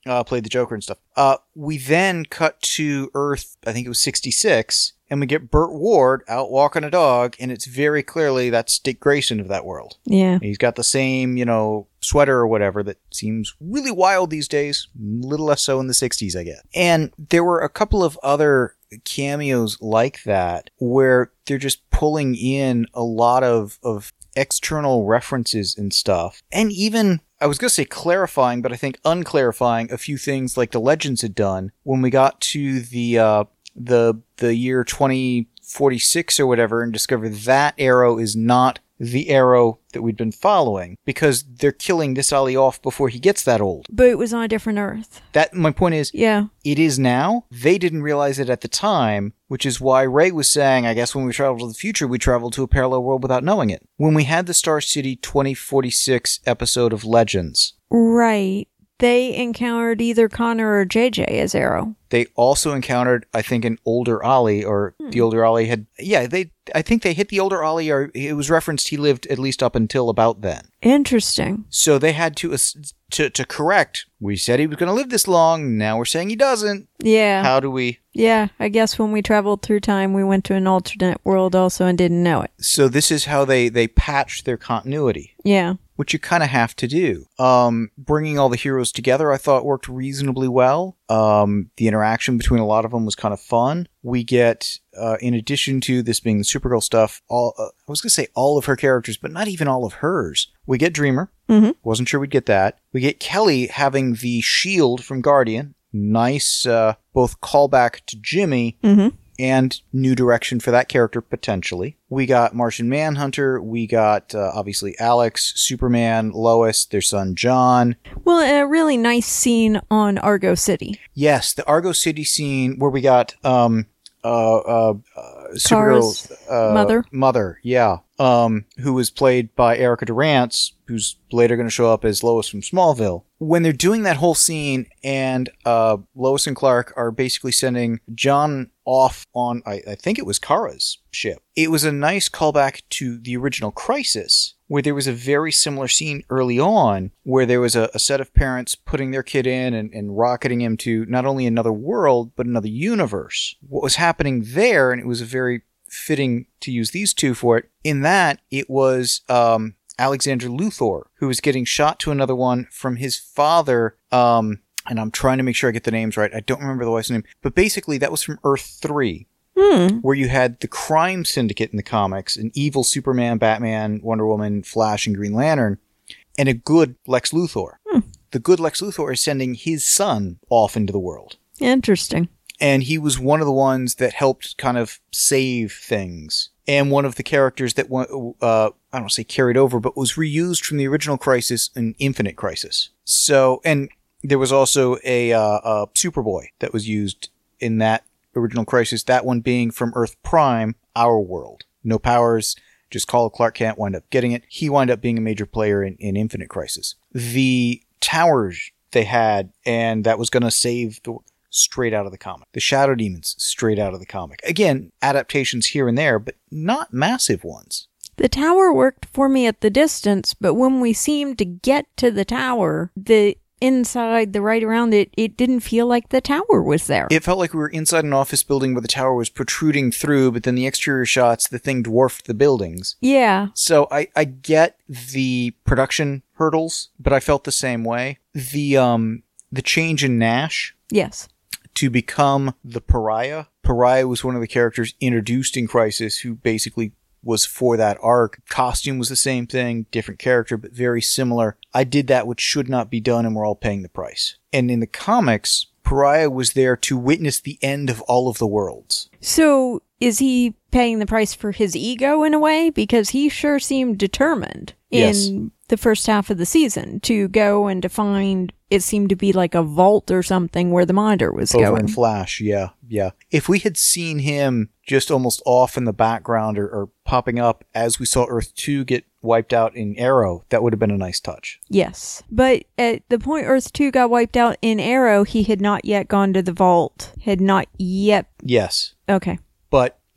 uh, played the Joker and stuff. Uh, we then cut to Earth, I think it was sixty-six, and we get Burt Ward out walking a dog, and it's very clearly that's Dick Grayson of that world. Yeah. He's got the same, you know, sweater or whatever that seems really wild these days, a little less so in the sixties, I guess. And there were a couple of other cameos like that where they're just pulling in a lot of, of external references and stuff. And even, I was going to say clarifying, but I think unclarifying a few things like the Legends had done when we got to the, uh, the, the year twenty forty-six or whatever and discovered that Arrow is not the Arrow that we'd been following because they're killing this Ollie off before he gets that old. But it was on a different Earth. That, my point is, yeah, it is now. They didn't realize it at the time, which is why Ray was saying, I guess when we travel to the future, we travel to a parallel world without knowing it. When we had the Star City twenty forty-six episode of Legends. Right. They encountered either Connor or J J as Arrow. They also encountered, I think, an older Ollie, or hmm. the older Ollie had, yeah, they, I think they hit the older Ollie, or it was referenced he lived at least up until about then. Interesting. So they had to, uh, to, to correct, we said he was going to live this long, now we're saying he doesn't. Yeah. How do we? Yeah, I guess when we traveled through time, we went to an alternate world also and didn't know it. So this is how they, they patched their continuity. Yeah. Which you kind of have to do. Um, bringing all the heroes together, I thought worked reasonably well. Um, the interaction between a lot of them was kind of fun. We get, uh, in addition to this being the Supergirl stuff, all uh, I was going to say all of her characters, but not even all of hers. We get Dreamer. Mm-hmm. Wasn't sure we'd get that. We get Kelly having the shield from Guardian. Nice, uh, both callback to Jimmy. Mm-hmm. And new direction for that character, potentially. We got Martian Manhunter. We got, uh, obviously, Alex, Superman, Lois, their son, John. Well, a really nice scene on Argo City. Yes, the Argo City scene where we got um, uh, uh, uh, Supergirl's uh, mother. Mother, yeah. Um, who was played by Erica Durance, who's later going to show up as Lois from Smallville. When they're doing that whole scene and uh, Lois and Clark are basically sending John off on, I, I think it was Kara's ship. It was a nice callback to the original Crisis, where there was a very similar scene early on where there was a, a set of parents putting their kid in and, and rocketing him to not only another world, but another universe. What was happening there, and it was a very fitting to use these two for it, in that it was um, Alexander Luthor, who was getting shot to another one from his father, um, and I'm trying to make sure I get the names right. I don't remember the wife's name, but basically that was from Earth three, hmm. where you had the crime syndicate in the comics, an evil Superman, Batman, Wonder Woman, Flash, and Green Lantern, and a good Lex Luthor. Hmm. The good Lex Luthor is sending his son off into the world. Interesting. And he was one of the ones that helped kind of save things. And one of the characters that, uh, I don't say carried over, but was reused from the original Crisis in Infinite Crisis. So, and there was also a, uh, a Superboy that was used in that original Crisis, that one being from Earth Prime, our world. No powers, just call Clark Kent, wind up getting it. He wound up being a major player in, in Infinite Crisis. The towers they had, and that was going to save the... straight out of the comic. The Shadow Demons, straight out of the comic. Again, adaptations here and there, but not massive ones. The tower worked for me at the distance, but when we seemed to get to the tower, the inside, the right around it, it didn't feel like the tower was there. It felt like we were inside an office building where the tower was protruding through, but then the exterior shots, the thing dwarfed the buildings. Yeah. So I, I get the production hurdles, but I felt the same way. The, um, the change in Nash. Yes. To become the Pariah. Pariah was one of the characters introduced in Crisis who basically was for that arc. Costume was the same thing, different character, but very similar. I did that which should not be done, and we're all paying the price. And in the comics, Pariah was there to witness the end of all of the worlds. So is he paying the price for his ego in a way? Because he sure seemed determined yes. in the first half of the season to go and to find, it seemed to be like a vault or something where the Monitor was Over going. in Flash, yeah, yeah. If we had seen him just almost off in the background or, or popping up as we saw Earth two get wiped out in Arrow, that would have been a nice touch. Yes. But at the point Earth two got wiped out in Arrow, he had not yet gone to the vault. Had not yet. Yes. Okay. But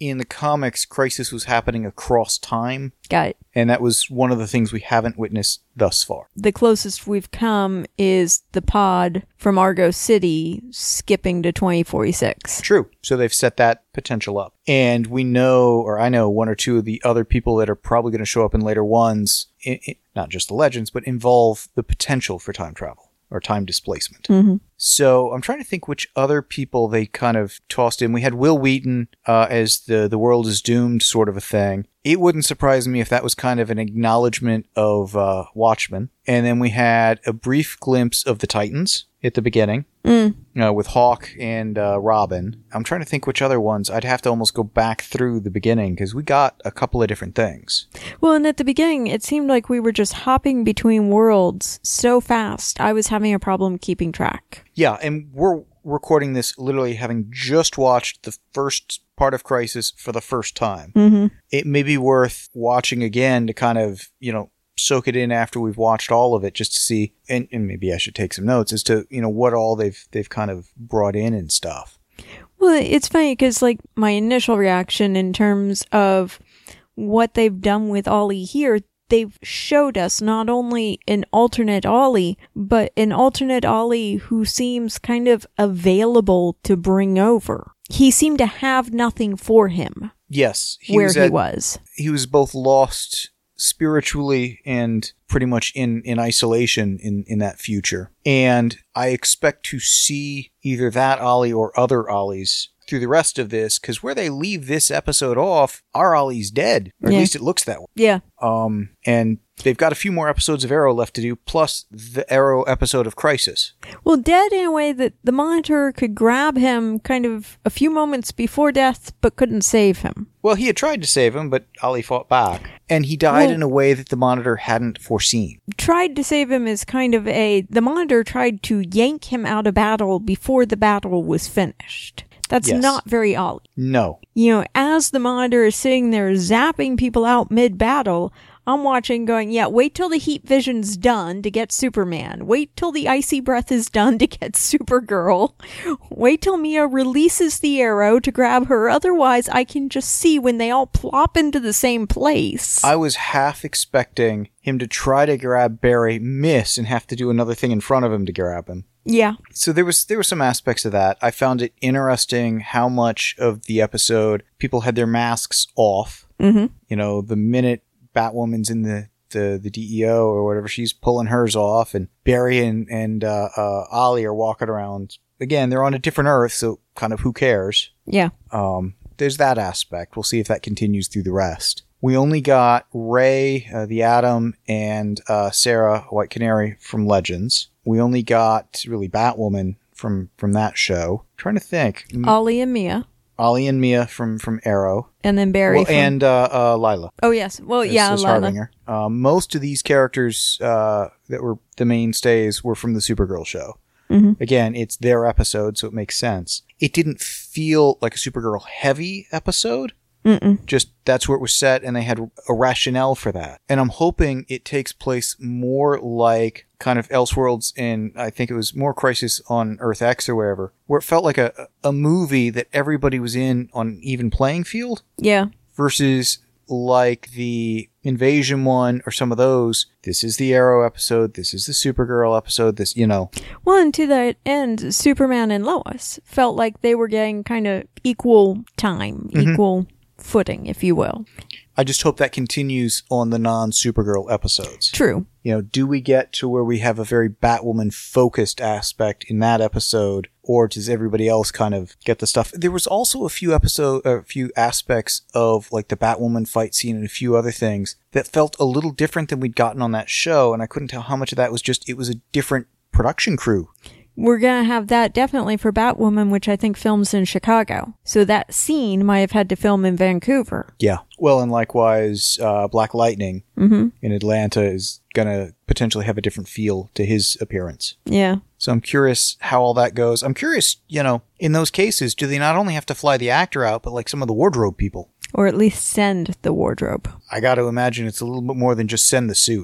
in the comics, Crisis was happening across time. Got it. And that was one of the things we haven't witnessed thus far. The closest we've come is the pod from Argo City skipping to twenty forty-six. True. So they've set that potential up. And we know, or I know, one or two of the other people that are probably going to show up in later ones, in, in, not just the Legends, but involve the potential for time travel or time displacement. Mm-hmm. So I'm trying to think which other people they kind of tossed in. We had Will Wheaton uh, as the the world is doomed sort of a thing. It wouldn't surprise me if that was kind of an acknowledgement of uh, Watchmen. And then we had a brief glimpse of the Titans at the beginning Mm. uh, with Hawk and uh, Robin. I'm trying to think which other ones. I'd have to almost go back through the beginning because we got a couple of different things. Well, and at the beginning, it seemed like we were just hopping between worlds so fast, I was having a problem keeping track. Yeah, and we're recording this literally having just watched the first part of Crisis for the first time. Mm-hmm. It may be worth watching again to kind of, you know, soak it in after we've watched all of it just to see, and, and maybe I should take some notes as to, you know, what all they've they've kind of brought in and stuff. Well, it's funny because, like, my initial reaction in terms of what they've done with Ollie here, they've showed us not only an alternate Ollie, but an alternate Ollie who seems kind of available to bring over. He seemed to have nothing for him. Yes. He where was he at, was. He was both lost spiritually and pretty much in, in isolation in, in that future. And I expect to see either that Ollie or other Ollies through the rest of this, because where they leave this episode off, our Ollie's dead. Or at Yeah. least it looks that way. Yeah. Um, and they've got a few more episodes of Arrow left to do, plus the Arrow episode of Crisis. Well, dead in a way that the Monitor could grab him kind of a few moments before death, but couldn't save him. Well, he had tried to save him, but Ollie fought back. And he died Well- in a way that the Monitor hadn't foreseen. Tried to save him is kind of a... The Monitor tried to yank him out of battle before the battle was finished. That's Yes. not very Ollie. No. You know, as the Monitor is sitting there zapping people out mid-battle, I'm watching going, yeah, wait till the heat vision's done to get Superman. Wait till the icy breath is done to get Supergirl. Wait till Mia releases the arrow to grab her. Otherwise, I can just see when they all plop into the same place. I was half expecting him to try to grab Barry, miss, and have to do another thing in front of him to grab him. Yeah. So there was there were some aspects of that. I found it interesting how much of the episode people had their masks off. Mm-hmm. You know, the minute Batwoman's in the, the, the D E O or whatever, she's pulling hers off, and Barry and, and uh, uh, Ollie are walking around. Again, they're on a different Earth, so kind of who cares? Yeah. Um, there's that aspect. We'll see if that continues through the rest. We only got Ray, uh, the Atom, and uh, Sarah, White Canary, from Legends. We only got, really, Batwoman from, from that show. I'm trying to think. Ollie and Mia. Ollie and Mia from, from Arrow. And then Barry Well, from... and uh, uh, Lila. Oh, yes. Well, as- yeah, as Lila. Harbinger. Uh, most of these characters uh, that were the mainstays were from the Supergirl show. Mhm. Again, it's their episode, so it makes sense. It didn't feel like a Supergirl heavy episode. Mm-mm. Just that's where it was set, and they had a rationale for that. And I'm hoping it takes place more like kind of Elseworlds, and I think it was more Crisis on Earth X or wherever, where it felt like a a movie that everybody was in on an even playing field, Yeah. versus like the Invasion one or some of those. This is the Arrow episode. This is the Supergirl episode. This, you know. Well, and to that end, Superman and Lois felt like they were getting kind of equal time, Mhm. equal footing, if you will. I just hope that continues on the non-Supergirl episodes. True. You know, do we get to where we have a very Batwoman-focused aspect in that episode, or does everybody else kind of get the stuff? There was also a few episode, a few aspects of like the Batwoman fight scene and a few other things that felt a little different than we'd gotten on that show, and I couldn't tell how much of that was just it was a different production crew. We're going to have that definitely for Batwoman, which I think films in Chicago. So that scene might have had to film in Vancouver. Yeah. Well, and likewise, uh, Black Lightning Mm-hmm. in Atlanta is going to potentially have a different feel to his appearance. Yeah. So I'm curious how all that goes. I'm curious, you know, in those cases, do they not only have to fly the actor out, but like some of the wardrobe people? Or at least send the wardrobe. I got to imagine it's a little bit more than just send the suit.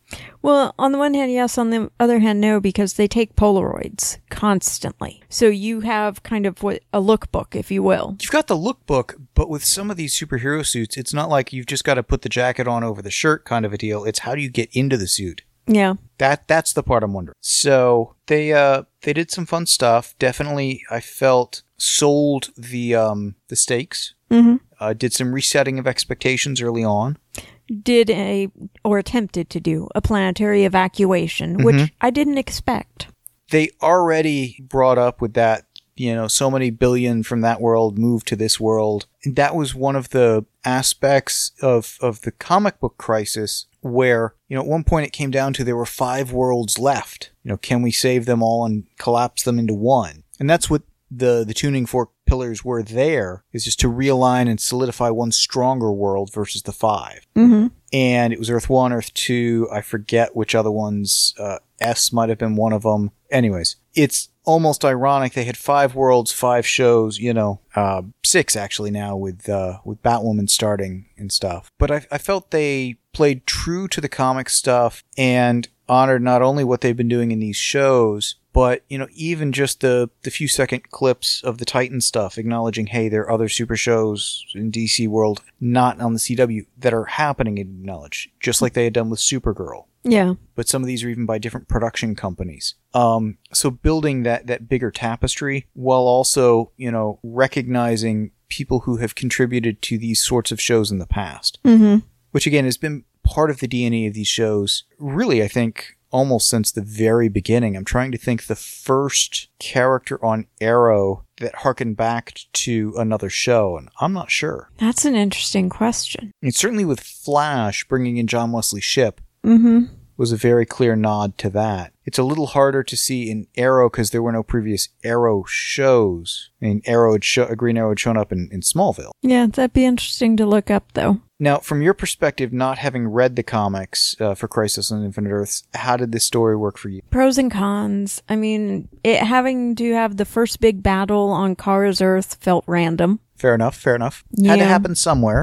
Well, on the one hand, yes. On the other hand, no, because they take Polaroids constantly. So you have kind of what a lookbook, if you will. You've got the lookbook, but with some of these superhero suits, it's not like you've just got to put the jacket on over the shirt kind of a deal. It's how do you get into the suit? Yeah. That that's the part I'm wondering. So they uh they did some fun stuff. Definitely, I felt sold the um the stakes. Mm-hmm. Uh, did some resetting of expectations early on. Did a, or attempted to do, a planetary evacuation, Mm-hmm. which I didn't expect. They already brought up with that, you know, so many billion from that world moved to this world. And that was one of the aspects of, of the comic book crisis where, you know, at one point it came down to there were five worlds left. You know, can we save them all and collapse them into one? And that's what the, the tuning fork pillars were there, is just to realign and solidify one stronger world versus the five. Mm-hmm. And it was Earth one, Earth two, I forget which other ones, uh, S might have been one of them. Anyways, it's almost ironic. They had five worlds, five shows, you know, uh, six actually now with, uh, with Batwoman starting and stuff. But I, I felt they played true to the comic stuff and honored not only what they've been doing in these shows, but, you know, even just the, the few second clips of the Titan stuff, acknowledging, hey, there are other super shows in D C world, not on the C W, that are happening and acknowledged, just like they had done with Supergirl. Yeah. But some of these are even by different production companies. Um, so building that, that bigger tapestry while also, you know, recognizing people who have contributed to these sorts of shows in the past. Mm-hmm. Which, again, has been part of the D N A of these shows, really, I think, almost since the very beginning. I'm trying to think the first character on Arrow that harkened back to another show, and I'm not sure. That's an interesting question. And certainly with Flash, bringing in John Wesley Shipp Mm-hmm. was a very clear nod to that. It's a little harder to see in Arrow because there were no previous Arrow shows. I mean, Arrow had show, Green Arrow had shown up in, in Smallville. Yeah, that'd be interesting to look up, though. Now, from your perspective, not having read the comics uh, for Crisis on Infinite Earths, how did this story work for you? Pros and cons. I mean, it having to have the first big battle on Kara's Earth felt random. Fair enough, fair enough. Yeah. Had to happen somewhere.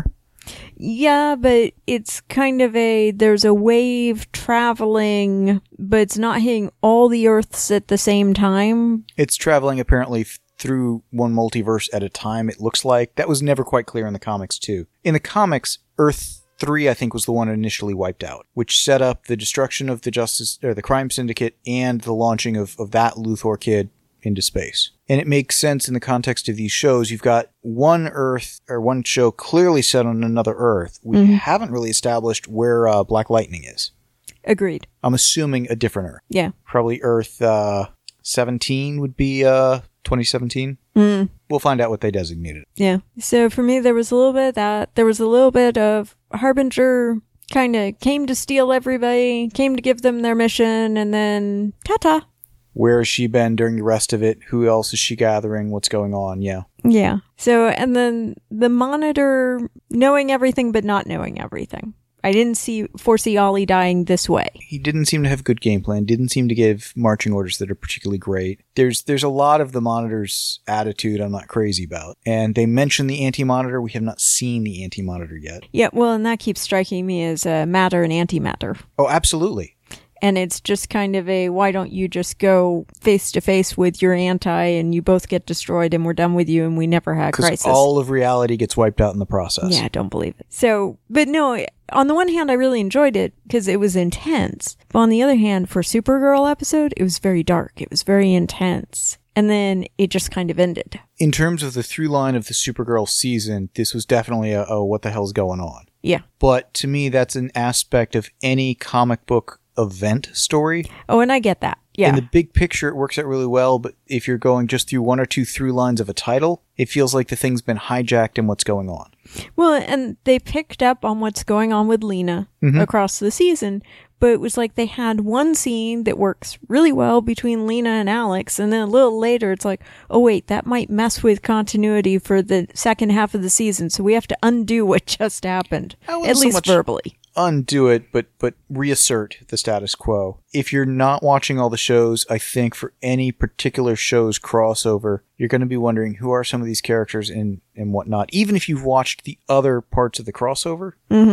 Yeah, but it's kind of a, there's a wave traveling, but it's not hitting all the Earths at the same time. It's traveling apparently f- through one multiverse at a time, it looks like. That was never quite clear in the comics, too. In the comics, Earth three, I think, was the one initially wiped out, which set up the destruction of the Justice, or the Crime Syndicate, and the launching of, of that Luthor kid into space. And it makes sense in the context of these shows. You've got one Earth, or one show clearly set on another Earth. We Mhm. haven't really established where uh, Black Lightning is. Agreed. I'm assuming a different Earth. Yeah. Probably Earth uh, seventeen would be uh, twenty seventeen. Mm. We'll find out what they designated. Yeah. So for me, there was a little bit of that. There was a little bit of Harbinger kind of came to steal everybody, came to give them their mission, and then ta-ta. Where has she been during the rest of it? Who else is she gathering? What's going on? Yeah. Yeah. So, and then the Monitor knowing everything but not knowing everything. I didn't see foresee Ollie dying this way. He didn't seem to have a good game plan. Didn't seem to give marching orders that are particularly great. There's there's a lot of the Monitor's attitude I'm not crazy about. And they mention the Anti-Monitor. We have not seen the Anti-Monitor yet. Yeah, well, and that keeps striking me as uh, matter and antimatter. Oh, absolutely. And it's just kind of a, why don't you just go face to face with your anti and you both get destroyed and we're done with you and we never had crisis. Because all of reality gets wiped out in the process. Yeah, I don't believe it. So, but no, on the one hand, I really enjoyed it because it was intense. But on the other hand, for Supergirl episode, it was very dark. It was very intense. And then it just kind of ended. In terms of the through line of the Supergirl season, this was definitely a, a what the hell's going on. Yeah. But to me, that's an aspect of any comic book event story. Oh, and I get that. Yeah. In the big picture, it works out really well, but if you're going just through one or two through lines of a title, it feels like the thing's been hijacked in what's going on. Well, and they picked up on what's going on with Lena Mhm. across the season, but it was like they had one scene that works really well between Lena and Alex, and then a little later it's like, oh wait, that might mess with continuity for the second half of the season, so we have to undo what just happened, I wouldn't at so least much verbally. Undo it, but but reassert the status quo. If you're not watching all the shows, I think for any particular show's crossover, you're going to be wondering who are some of these characters and, and whatnot. Even if you've watched the other parts of the crossover, Mm-hmm.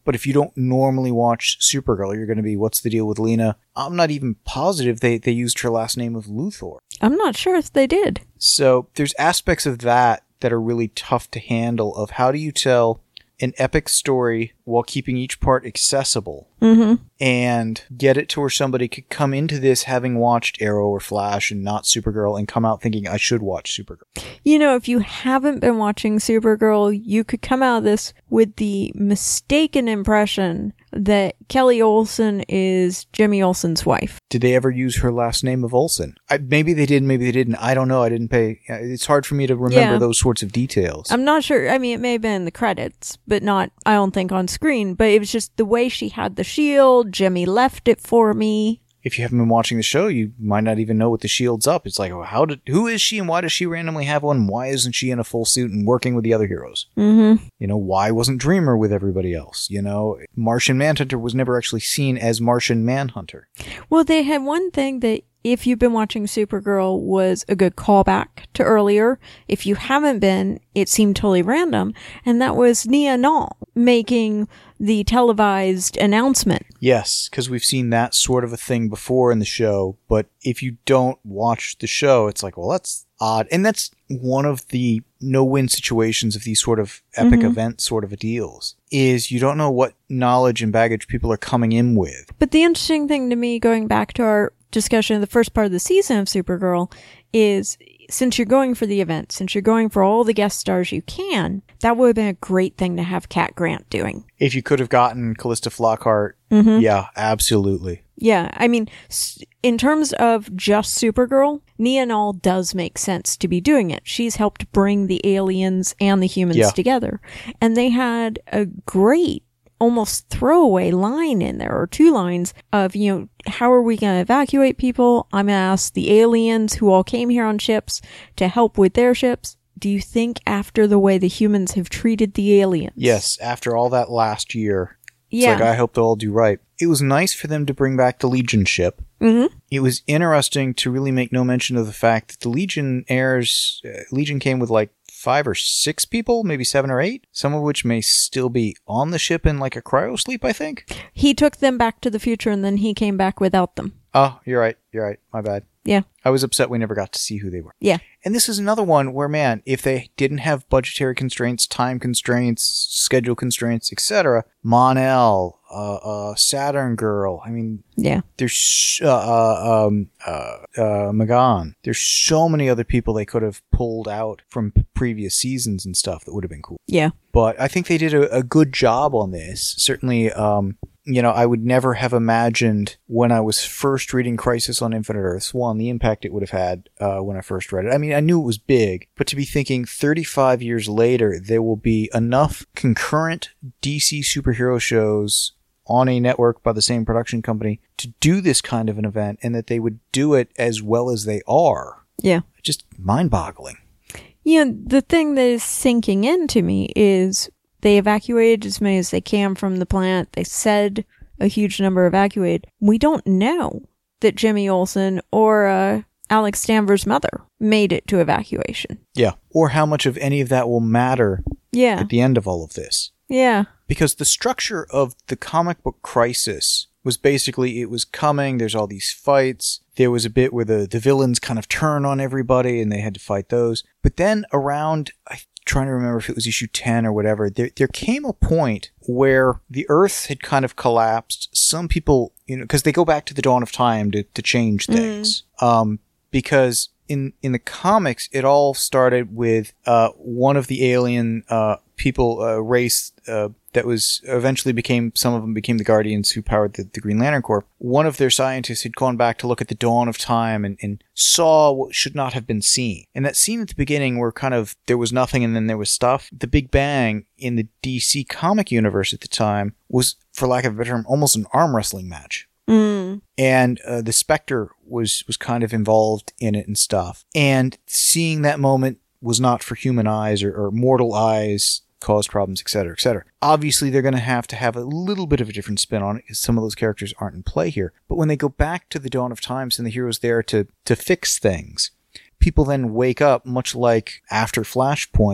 But if you don't normally watch Supergirl, you're going to be, what's the deal with Lena? I'm not even positive they, they used her last name of Luthor. I'm not sure if they did. So there's aspects of that that are really tough to handle, of how do you tell an epic story while keeping each part accessible, mm-hmm. and get it to where somebody could come into this having watched Arrow or Flash and not Supergirl and come out thinking, I should watch Supergirl. You know, if you haven't been watching Supergirl, you could come out of this with the mistaken impression that Kelly Olsen is Jimmy Olsen's wife. Did they ever use her last name of Olsen? I, maybe they did, maybe they didn't. I don't know. I didn't pay. It's hard for me to remember Yeah. those sorts of details. I'm not sure. I mean, it may have been in the credits, but not, I don't think, on screen. But it was just the way she had the shield. Jimmy left it for me. If you haven't been watching the show, you might not even know what the shield's up. It's like, well, how did, who is she and why does she randomly have one? Why isn't she in a full suit and working with the other heroes? Mm-hmm. You know, why wasn't Dreamer with everybody else? You know, Martian Manhunter was never actually seen as Martian Manhunter. Well, they had one thing that, if you've been watching Supergirl, was a good callback to earlier. If you haven't been, it seemed totally random. And that was Nia Nal making the televised announcement. Yes, because we've seen that sort of a thing before in the show. But if you don't watch the show, it's like, well, that's odd. And that's one of the no-win situations of these sort of epic Mm-hmm. event sort of a deals, is you don't know what knowledge and baggage people are coming in with. But the interesting thing to me, going back to our discussion of the first part of the season of Supergirl, is since you're going for the event, since you're going for all the guest stars you can, that would have been a great thing to have Cat Grant doing. If you could have gotten Callista Flockhart, Mm-hmm. yeah, absolutely. Yeah, I mean, s- in terms of just Supergirl, Nia Nal does make sense to be doing it. She's helped bring the aliens and the humans Yeah. together. And they had a great, almost throwaway line in there, or two lines of, you know, how are we going to evacuate people? I'm going to ask the aliens who all came here on ships to help with their ships. Do you think after the way the humans have treated the aliens? Yes, after all that last year, it's Yeah. like, I hope they'll all do right. It was nice for them to bring back the Legion ship. Mm-hmm. It was interesting to really make no mention of the fact that the Legion heirs, uh, Legion came with like five or six people, maybe seven or eight, some of which may still be on the ship in like a cryo sleep, I think. He took them back to the future and then he came back without them. Oh, you're right. You're right. My bad. Yeah. I was upset we never got to see who they were. Yeah. And this is another one where, man, if they didn't have budgetary constraints, time constraints, schedule constraints, et cetera, Mon-El, uh, uh, Saturn Girl, I mean, Yeah. there's uh, uh, um, uh, uh, Magan. There's so many other people they could have pulled out from p- previous seasons and stuff that would have been cool. Yeah. But I think they did a, a good job on this. Certainly, um, you know, I would never have imagined when I was first reading Crisis on Infinite Earths, one, the impact it would have had uh, when I first read it. I mean, I knew it was big, but to be thinking thirty-five years later, there will be enough concurrent D C superhero shows on a network by the same production company to do this kind of an event, and that they would do it as well as they are. Yeah. Just mind-boggling. You know, the thing that is sinking into me is they evacuated as many as they can from the planet. They said a huge number evacuated. We don't know that Jimmy Olsen or uh, Alex Danvers' mother made it to evacuation. Yeah. Or how much of any of that will matter Yeah. at the end of all of this. Yeah. Because the structure of the comic book Crisis was basically, it was coming, there's all these fights, there was a bit where the, the villains kind of turn on everybody and they had to fight those. But then around, I'm trying to remember if it was issue ten or whatever, there, there came a point where the Earth had kind of collapsed. Some people, you know, because they go back to the dawn of time to, to change things. Mm. Um, because in, in the comics, it all started with uh, one of the alien uh, people, uh, race, uh, that was eventually became, some of them became the Guardians who powered the, the Green Lantern Corps. One of their scientists had gone back to look at the dawn of time and, and saw what should not have been seen. And that scene at the beginning where kind of there was nothing and then there was stuff, the Big Bang in the D C comic universe at the time was, for lack of a better term, almost an arm wrestling match. Mm. And uh, the Spectre was, was kind of involved in it and stuff. And seeing that moment was not for human eyes or, or mortal eyes, caused problems, et cetera, et cetera. Obviously, they're going to have to have a little bit of a different spin on it because some of those characters aren't in play here. But when they go back to the dawn of times and the hero's there to, to fix things, people then wake up, much like after Flashpoint, of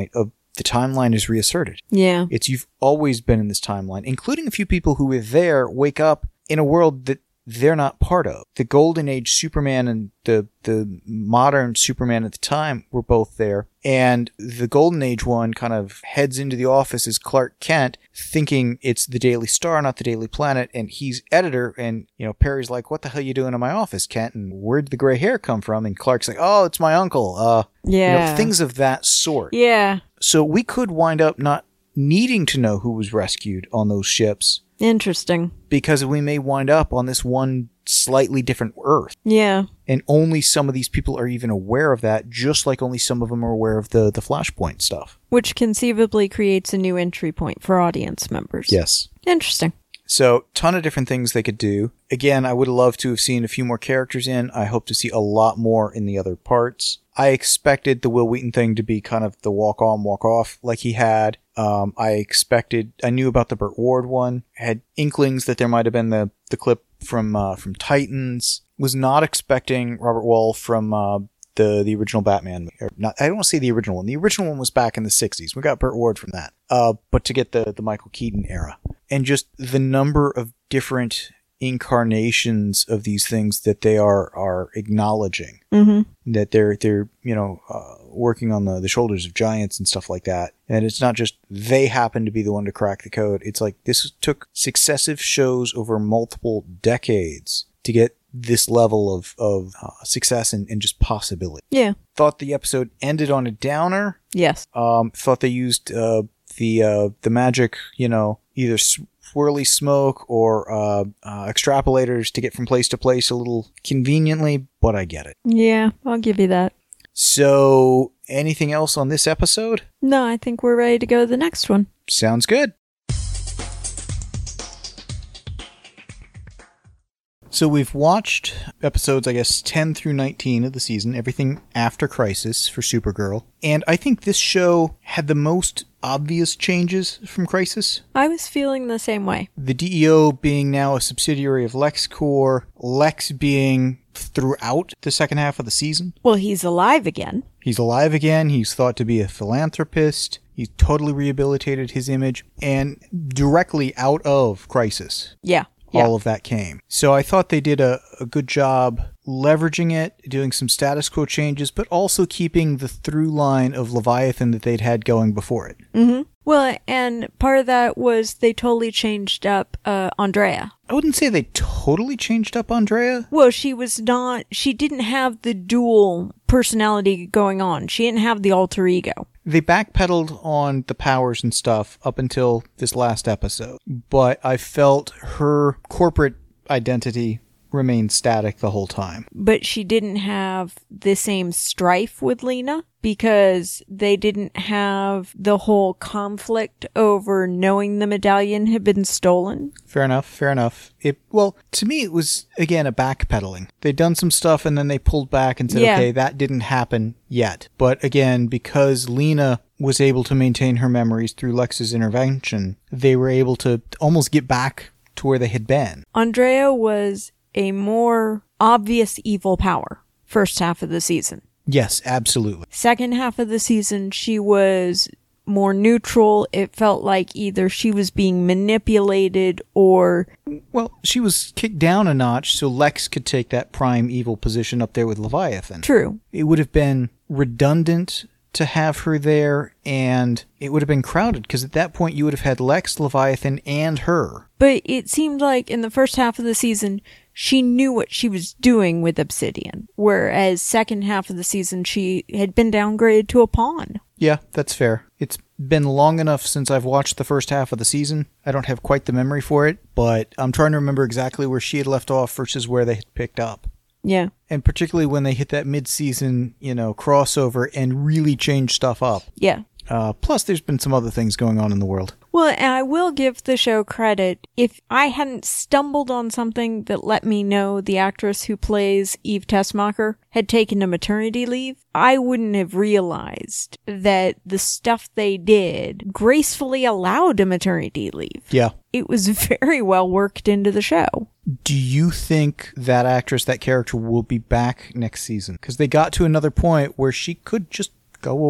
the timeline is reasserted. Yeah. It's you've always been in this timeline, including a few people who were there wake up in a world that they're not part of. The Golden Age Superman and the the modern Superman at the time were both there. And the Golden Age one kind of heads into the office as Clark Kent, thinking it's the Daily Star, not the Daily Planet, and he's editor. And, you know, Perry's like, what the hell are you doing in my office, Kent? And where'd the gray hair come from? And Clark's like, oh, it's my uncle. Uh, Yeah. you know, things of that sort. Yeah. So we could wind up not needing to know who was rescued on those ships, Interesting. because we may wind up on this one slightly different Earth. Yeah. And only some of these people are even aware of that, just like only some of them are aware of the, the Flashpoint stuff. Which conceivably creates a new entry point for audience members. Yes. Interesting. So, ton of different things they could do. Again, I would have loved to have seen a few more characters in. I hope to see a lot more in the other parts. I expected the Will Wheaton thing to be kind of the walk on, walk off like he had. Um, I expected, I knew about the Burt Ward one, had inklings that there might have been the, the clip from, uh, from Titans. Was not expecting Robert Wall from, uh, the, the original Batman, or not, I don't want to say the original one. The original one was back in the sixties. We got Burt Ward from that. Uh, but to get the, the Michael Keaton era. And just the number of different incarnations of these things that they are, are acknowledging. Mm-hmm. That they're, they're, you know, uh, working on the, the shoulders of giants and stuff like that. And it's not just they happen to be the one to crack the code. It's like this took successive shows over multiple decades to get this level of, of uh, success and, and just possibility. Yeah. Thought the episode ended on a downer. Yes. Um, thought they used uh, the uh, the magic, you know, either swirly smoke or uh, uh, extrapolators to get from place to place a little conveniently, but I get it. Yeah, I'll give you that. So, anything else on this episode? No, I think we're ready to go to the next one. Sounds good. So we've watched episodes, I guess, ten through nineteen of the season, everything after Crisis for Supergirl. And I think this show had the most obvious changes from Crisis. I was feeling the same way. The D E O being now a subsidiary of LexCorp, Lex being throughout the second half of the season. Well, he's alive again. He's alive again. He's thought to be a philanthropist. He's totally rehabilitated his image. And directly out of Crisis. Yeah. All Yeah. of that came. So I thought they did a, a good job leveraging it, doing some status quo changes, but also keeping the through line of Leviathan that they'd had going before it. Mm-hmm. Well, and part of that was they totally changed up uh, Andrea. I wouldn't say they totally changed up Andrea. Well, she was not, she didn't have the dual personality going on. She didn't have the alter ego. They backpedaled on the powers and stuff up until this last episode, but I felt her corporate identity remained static the whole time. But she didn't have the same strife with Lena because they didn't have the whole conflict over knowing the medallion had been stolen. Fair enough, fair enough. It well, to me it was, again, a backpedaling. They'd done some stuff and then they pulled back and said, Yeah. okay, that didn't happen yet. But again, because Lena was able to maintain her memories through Lex's intervention, they were able to almost get back to where they had been. Andrea was a more obvious evil power first half of the season. Yes, absolutely. Second half of the season, she was more neutral. It felt like either she was being manipulated or... Well, she was kicked down a notch so Lex could take that prime evil position up there with Leviathan. True. It would have been redundant to have her there, and it would have been crowded, because at that point you would have had Lex, Leviathan, and her. But it seemed like in the first half of the season, she knew what she was doing with Obsidian, whereas second half of the season, she had been downgraded to a pawn. Yeah, that's fair. It's been long enough since I've watched the first half of the season. I don't have quite the memory for it, but I'm trying to remember exactly where she had left off versus where they had picked up. Yeah. And particularly when they hit that mid-season, you know, crossover and really change stuff up. Yeah. Uh, plus, there's been some other things going on in the world. Well, and I will give the show credit. If I hadn't stumbled on something that let me know the actress who plays Eve Tessmacher had taken a maternity leave, I wouldn't have realized that the stuff they did gracefully allowed a maternity leave. Yeah. It was very well worked into the show. Do you think that actress, that character, will be back next season? Because they got to another point where she could just go away.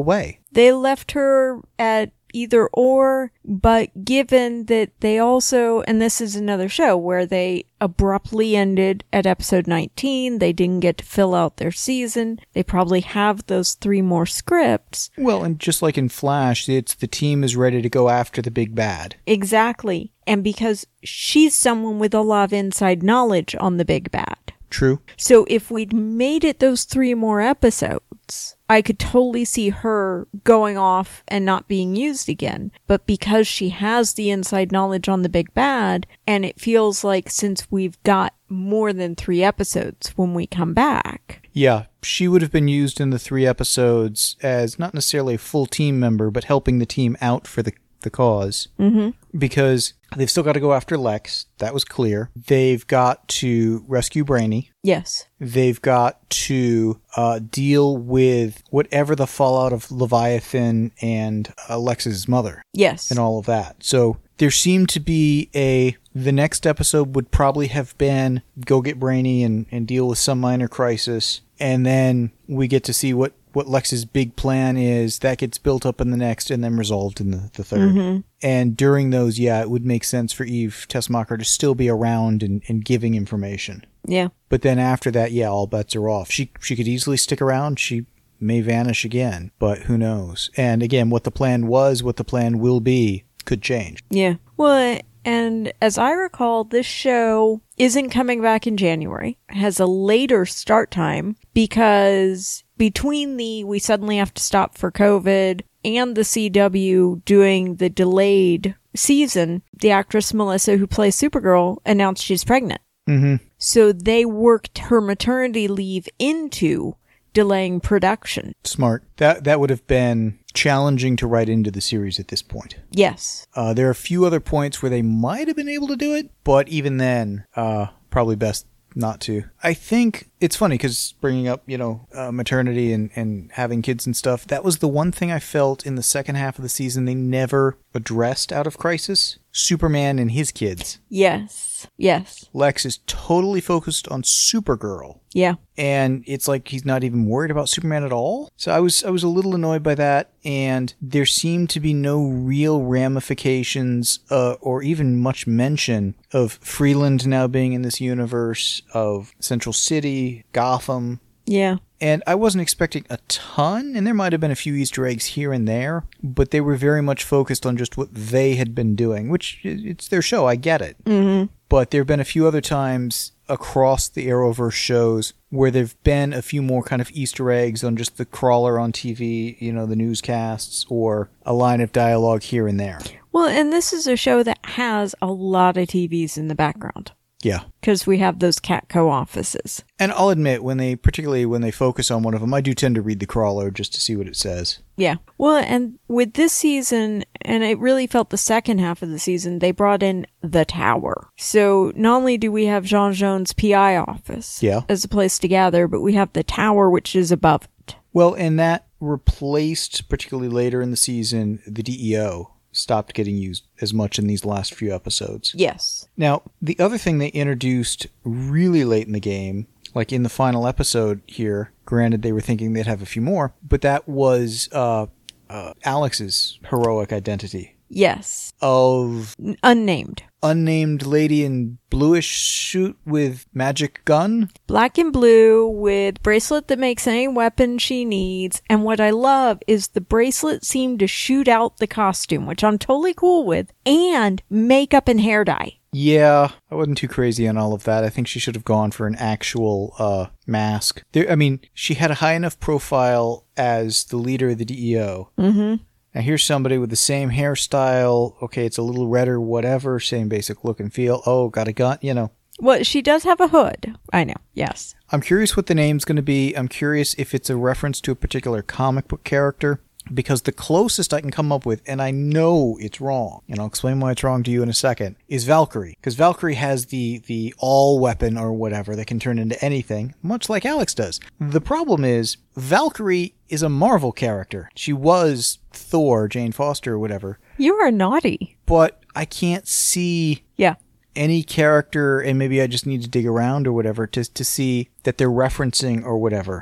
they left her at either or, but given that they also, and this is another show where they abruptly ended at episode nineteen, they didn't get to fill out their season, they probably have those three more scripts. Well, and just like in Flash, it's the team is ready to go after the big bad. Exactly. And because she's someone with a lot of inside knowledge on the big bad. True. So if we'd made it those three more episodes, I could totally see her going off and not being used again. But because she has the inside knowledge on the big bad, and it feels like since we've got more than three episodes when we come back. Yeah, she would have been used in the three episodes as not necessarily a full team member, but helping the team out for the the cause. Mm-hmm. Because they've still got to go after Lex. That was clear. They've got to rescue Brainy. Yes. They've got to uh, deal with whatever the fallout of Leviathan and uh, Lex's mother. Yes. And all of that. So there seemed to be a... The next episode would probably have been go get Brainy and, and deal with some minor crisis. And then we get to see what what Lex's big plan is. That gets built up in the next and then resolved in the, the third. Mm-hmm. And during those, yeah, it would make sense for Eve Tessmacher to still be around and, and giving information. Yeah. But then after that, yeah, all bets are off. She she could easily stick around. She may vanish again, but who knows? And again, what the plan was, what the plan will be, could change. Yeah. Well, and as I recall, this show isn't coming back in January. It has a later start time because between the we suddenly have to stop for COVID and the C W doing the delayed season, the actress Melissa, who plays Supergirl, announced she's pregnant. Mm-hmm. So they worked her maternity leave into delaying production. Smart. That that would have been challenging to write into the series at this point. Yes. Uh, there are a few other points where they might have been able to do it, but even then, uh, probably best not to. I think it's funny because bringing up, you know, uh, maternity and, and having kids and stuff, that was the one thing I felt in the second half of the season they never addressed out of Crisis. Superman and his kids. Yes. Yes. Lex is totally focused on Supergirl. Yeah. And it's like he's not even worried about Superman at all. So I was I was a little annoyed by that, and there seemed to be no real ramifications uh, or even much mention of Freeland now being in this universe, of Central City, Gotham. Yeah. And I wasn't expecting a ton, and there might have been a few Easter eggs here and there, but they were very much focused on just what they had been doing, which it's their show, I get it. Mm-hmm. But there have been a few other times across the Arrowverse shows where there have been a few more kind of Easter eggs on just the crawler on T V, you know, the newscasts, or a line of dialogue here and there. Well, and this is a show that has a lot of T Vs in the background. Yeah. Because we have those Catco offices. And I'll admit, when they, particularly when they focus on one of them, I do tend to read the crawler just to see what it says. Yeah. Well, and with this season, and it really felt the second half of the season, they brought in the Tower. So not only do we have Jean Jones' P I office yeah. as a place to gather, but we have the Tower, which is above it. Well, and that replaced, particularly later in the season, the D E O. Stopped getting used as much in these last few episodes. Yes. Now, the other thing they introduced really late in the game, like in the final episode here, granted they were thinking they'd have a few more, but that was uh, uh, Alex's heroic identity. Yes. Of... N- unnamed. Unnamed lady in bluish suit with magic gun. Black and blue with bracelet that makes any weapon she needs. And what I love is the bracelet seemed to shoot out the costume, which I'm totally cool with, and makeup and hair dye. Yeah, I wasn't too crazy on all of that. I think she should have gone for an actual uh, mask. There, I mean, she had a high enough profile as the leader of the D E O. Mm-hmm. Now here's somebody with the same hairstyle. Okay, it's a little redder, whatever. Same basic look and feel. Oh, got a gun, you know. Well, she does have a hood. I know, yes. I'm curious what the name's going to be. I'm curious if it's a reference to a particular comic book character. Because the closest I can come up with, and I know it's wrong, and I'll explain why it's wrong to you in a second, is Valkyrie. Because Valkyrie has the, the all weapon or whatever that can turn into anything, much like Alex does. The problem is, Valkyrie is a Marvel character. She was Thor, Jane Foster, or whatever. You are naughty. But I can't see... Yeah. any character, and maybe I just need to dig around or whatever, to to see that they're referencing or whatever.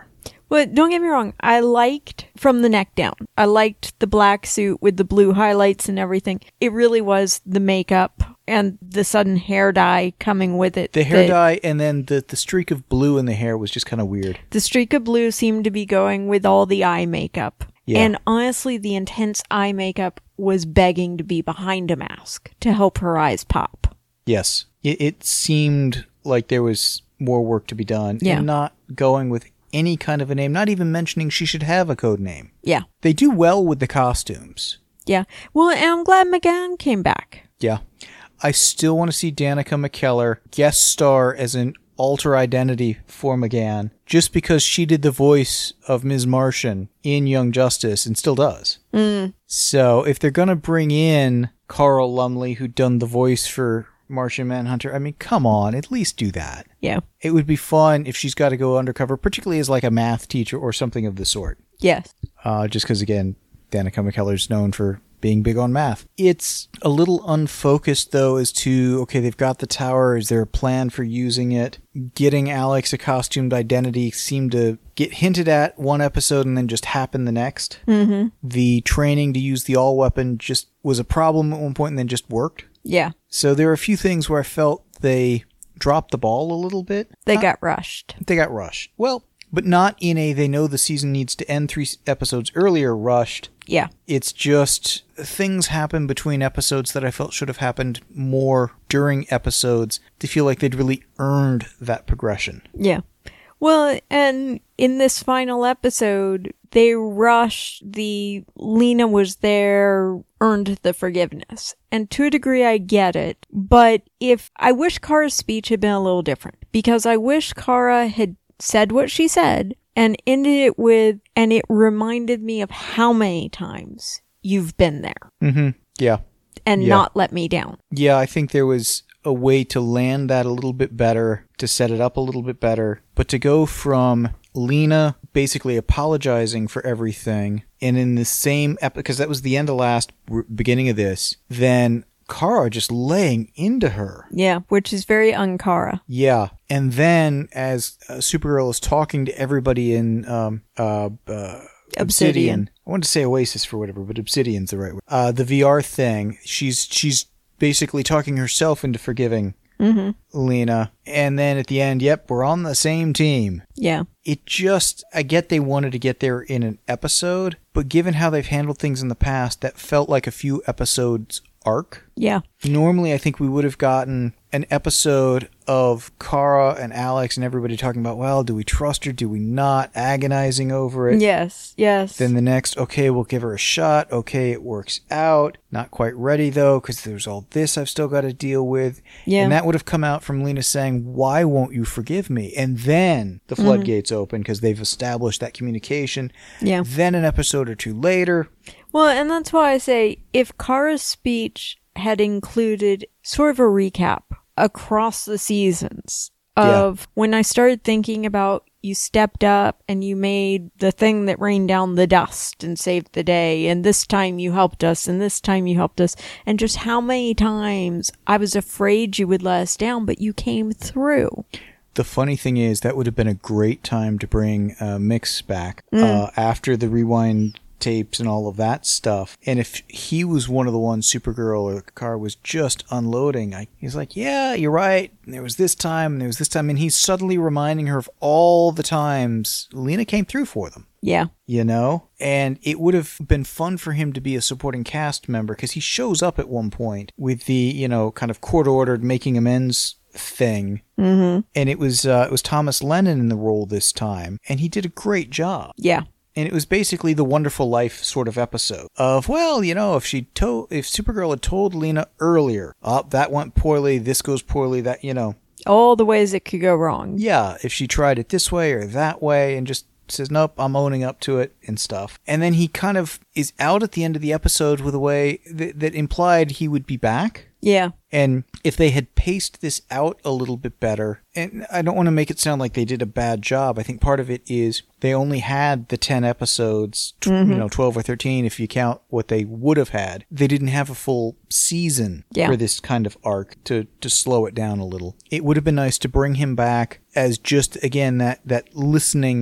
But don't get me wrong, I liked From the Neck Down. I liked the black suit with the blue highlights and everything. It really was the makeup and the sudden hair dye coming with it. The hair dye and then the, the streak of blue in the hair was just kind of weird. The streak of blue seemed to be going with all the eye makeup. Yeah. And honestly, the intense eye makeup was begging to be behind a mask to help her eyes pop. Yes. It, it seemed like there was more work to be done. Yeah. And not going with any kind of a name, not even mentioning she should have a code name. Yeah. They do well with the costumes. Yeah. Well, and I'm glad McGann came back. Yeah. I still want to see Danica McKellar guest star as an alter identity for McGann, just because she did the voice of Miz Martian in Young Justice and still does. Mm. So if they're going to bring in Carl Lumley, who'd done the voice for Martian Manhunter, I mean, come on, at least do that. Yeah. It would be fun if she's got to go undercover, particularly as like a math teacher or something of the sort. Yes. Uh, just because, again, Danica McKellar's known for being big on math. It's a little unfocused, though, as to, okay, they've got the tower. Is there a plan for using it? Getting Alex a costumed identity seemed to get hinted at one episode and then just happen the next. Mm-hmm. The training to use the all weapon just was a problem at one point and then just worked. Yeah. So there are a few things where I felt they dropped the ball a little bit. They Not, got rushed. They got rushed. Well, but not in a they know the season needs to end three episodes earlier rushed. Yeah. It's just things happen between episodes that I felt should have happened more during episodes to feel like they'd really earned that progression. Yeah. Well, and in this final episode, they rushed the Lena was there, earned the forgiveness. And to a degree, I get it. But if I wish Kara's speech had been a little different, because I wish Kara had said what she said and ended it with, and it reminded me of how many times you've been there. Mm-hmm. Yeah. And Yeah. not let me down. Yeah, I think there was a way to land that a little bit better, to set it up a little bit better. But to go from Lena basically apologizing for everything, and in the same episode, because that was the end of last, r- beginning of this, then Kara just laying into her. Yeah, which is very un-Kara. Yeah. And then as uh, Supergirl is talking to everybody in um, uh, uh, Obsidian. Obsidian. I wanted to say Oasis for whatever, but Obsidian's the right word. Uh, the V R thing, she's she's basically talking herself into forgiving Mm-hmm. Lena. And then at the end, yep, we're on the same team. Yeah. It just, I get they wanted to get there in an episode, but given how they've handled things in the past, that felt like a few episodes arc. Yeah. Normally, I think we would have gotten an episode of Kara and Alex and everybody talking about, well, do we trust her? Do we not? Agonizing over it. Yes. Yes. Then the next, okay, we'll give her a shot. Okay, it works out. Not quite ready, though, because there's all this I've still got to deal with. Yeah. And that would have come out from Lena saying, why won't you forgive me? And then the floodgates mm-hmm. open because they've established that communication. Yeah. Then an episode or two later. Well, and that's why I say if Kara's speech had included sort of a recap across the seasons of yeah. when I started thinking about you stepped up and you made the thing that rained down the dust and saved the day, and this time you helped us, and this time you helped us, and just how many times I was afraid you would let us down, but you came through. The funny thing is that would have been a great time to bring uh, Mix back Mm. uh, after the rewind tapes and all of that stuff. And if he was one of the ones Supergirl or Kara was just unloading, I, he's like, yeah, you're right. And there was this time and there was this time. And he's suddenly reminding her of all the times Lena came through for them. Yeah. You know? And it would have been fun for him to be a supporting cast member because he shows up at one point with the, you know, kind of court-ordered making amends thing. Mm-hmm. And it was, uh, it was Thomas Lennon in the role this time. And he did a great job. Yeah. And it was basically the Wonderful Life sort of episode of, well, you know, if she told, if Supergirl had told Lena earlier, oh, that went poorly, this goes poorly, that, you know. All the ways it could go wrong. Yeah, if she tried it this way or that way and just says, nope, I'm owning up to it and stuff. And then he kind of is out at the end of the episode with a way that, that implied he would be back. Yeah. And if they had paced this out a little bit better, and I don't want to make it sound like they did a bad job. I think part of it is they only had the ten episodes, mm-hmm. you know, twelve or thirteen, if you count what they would have had. They didn't have a full season yeah. for this kind of arc to, to slow it down a little. It would have been nice to bring him back as just, again, that, that listening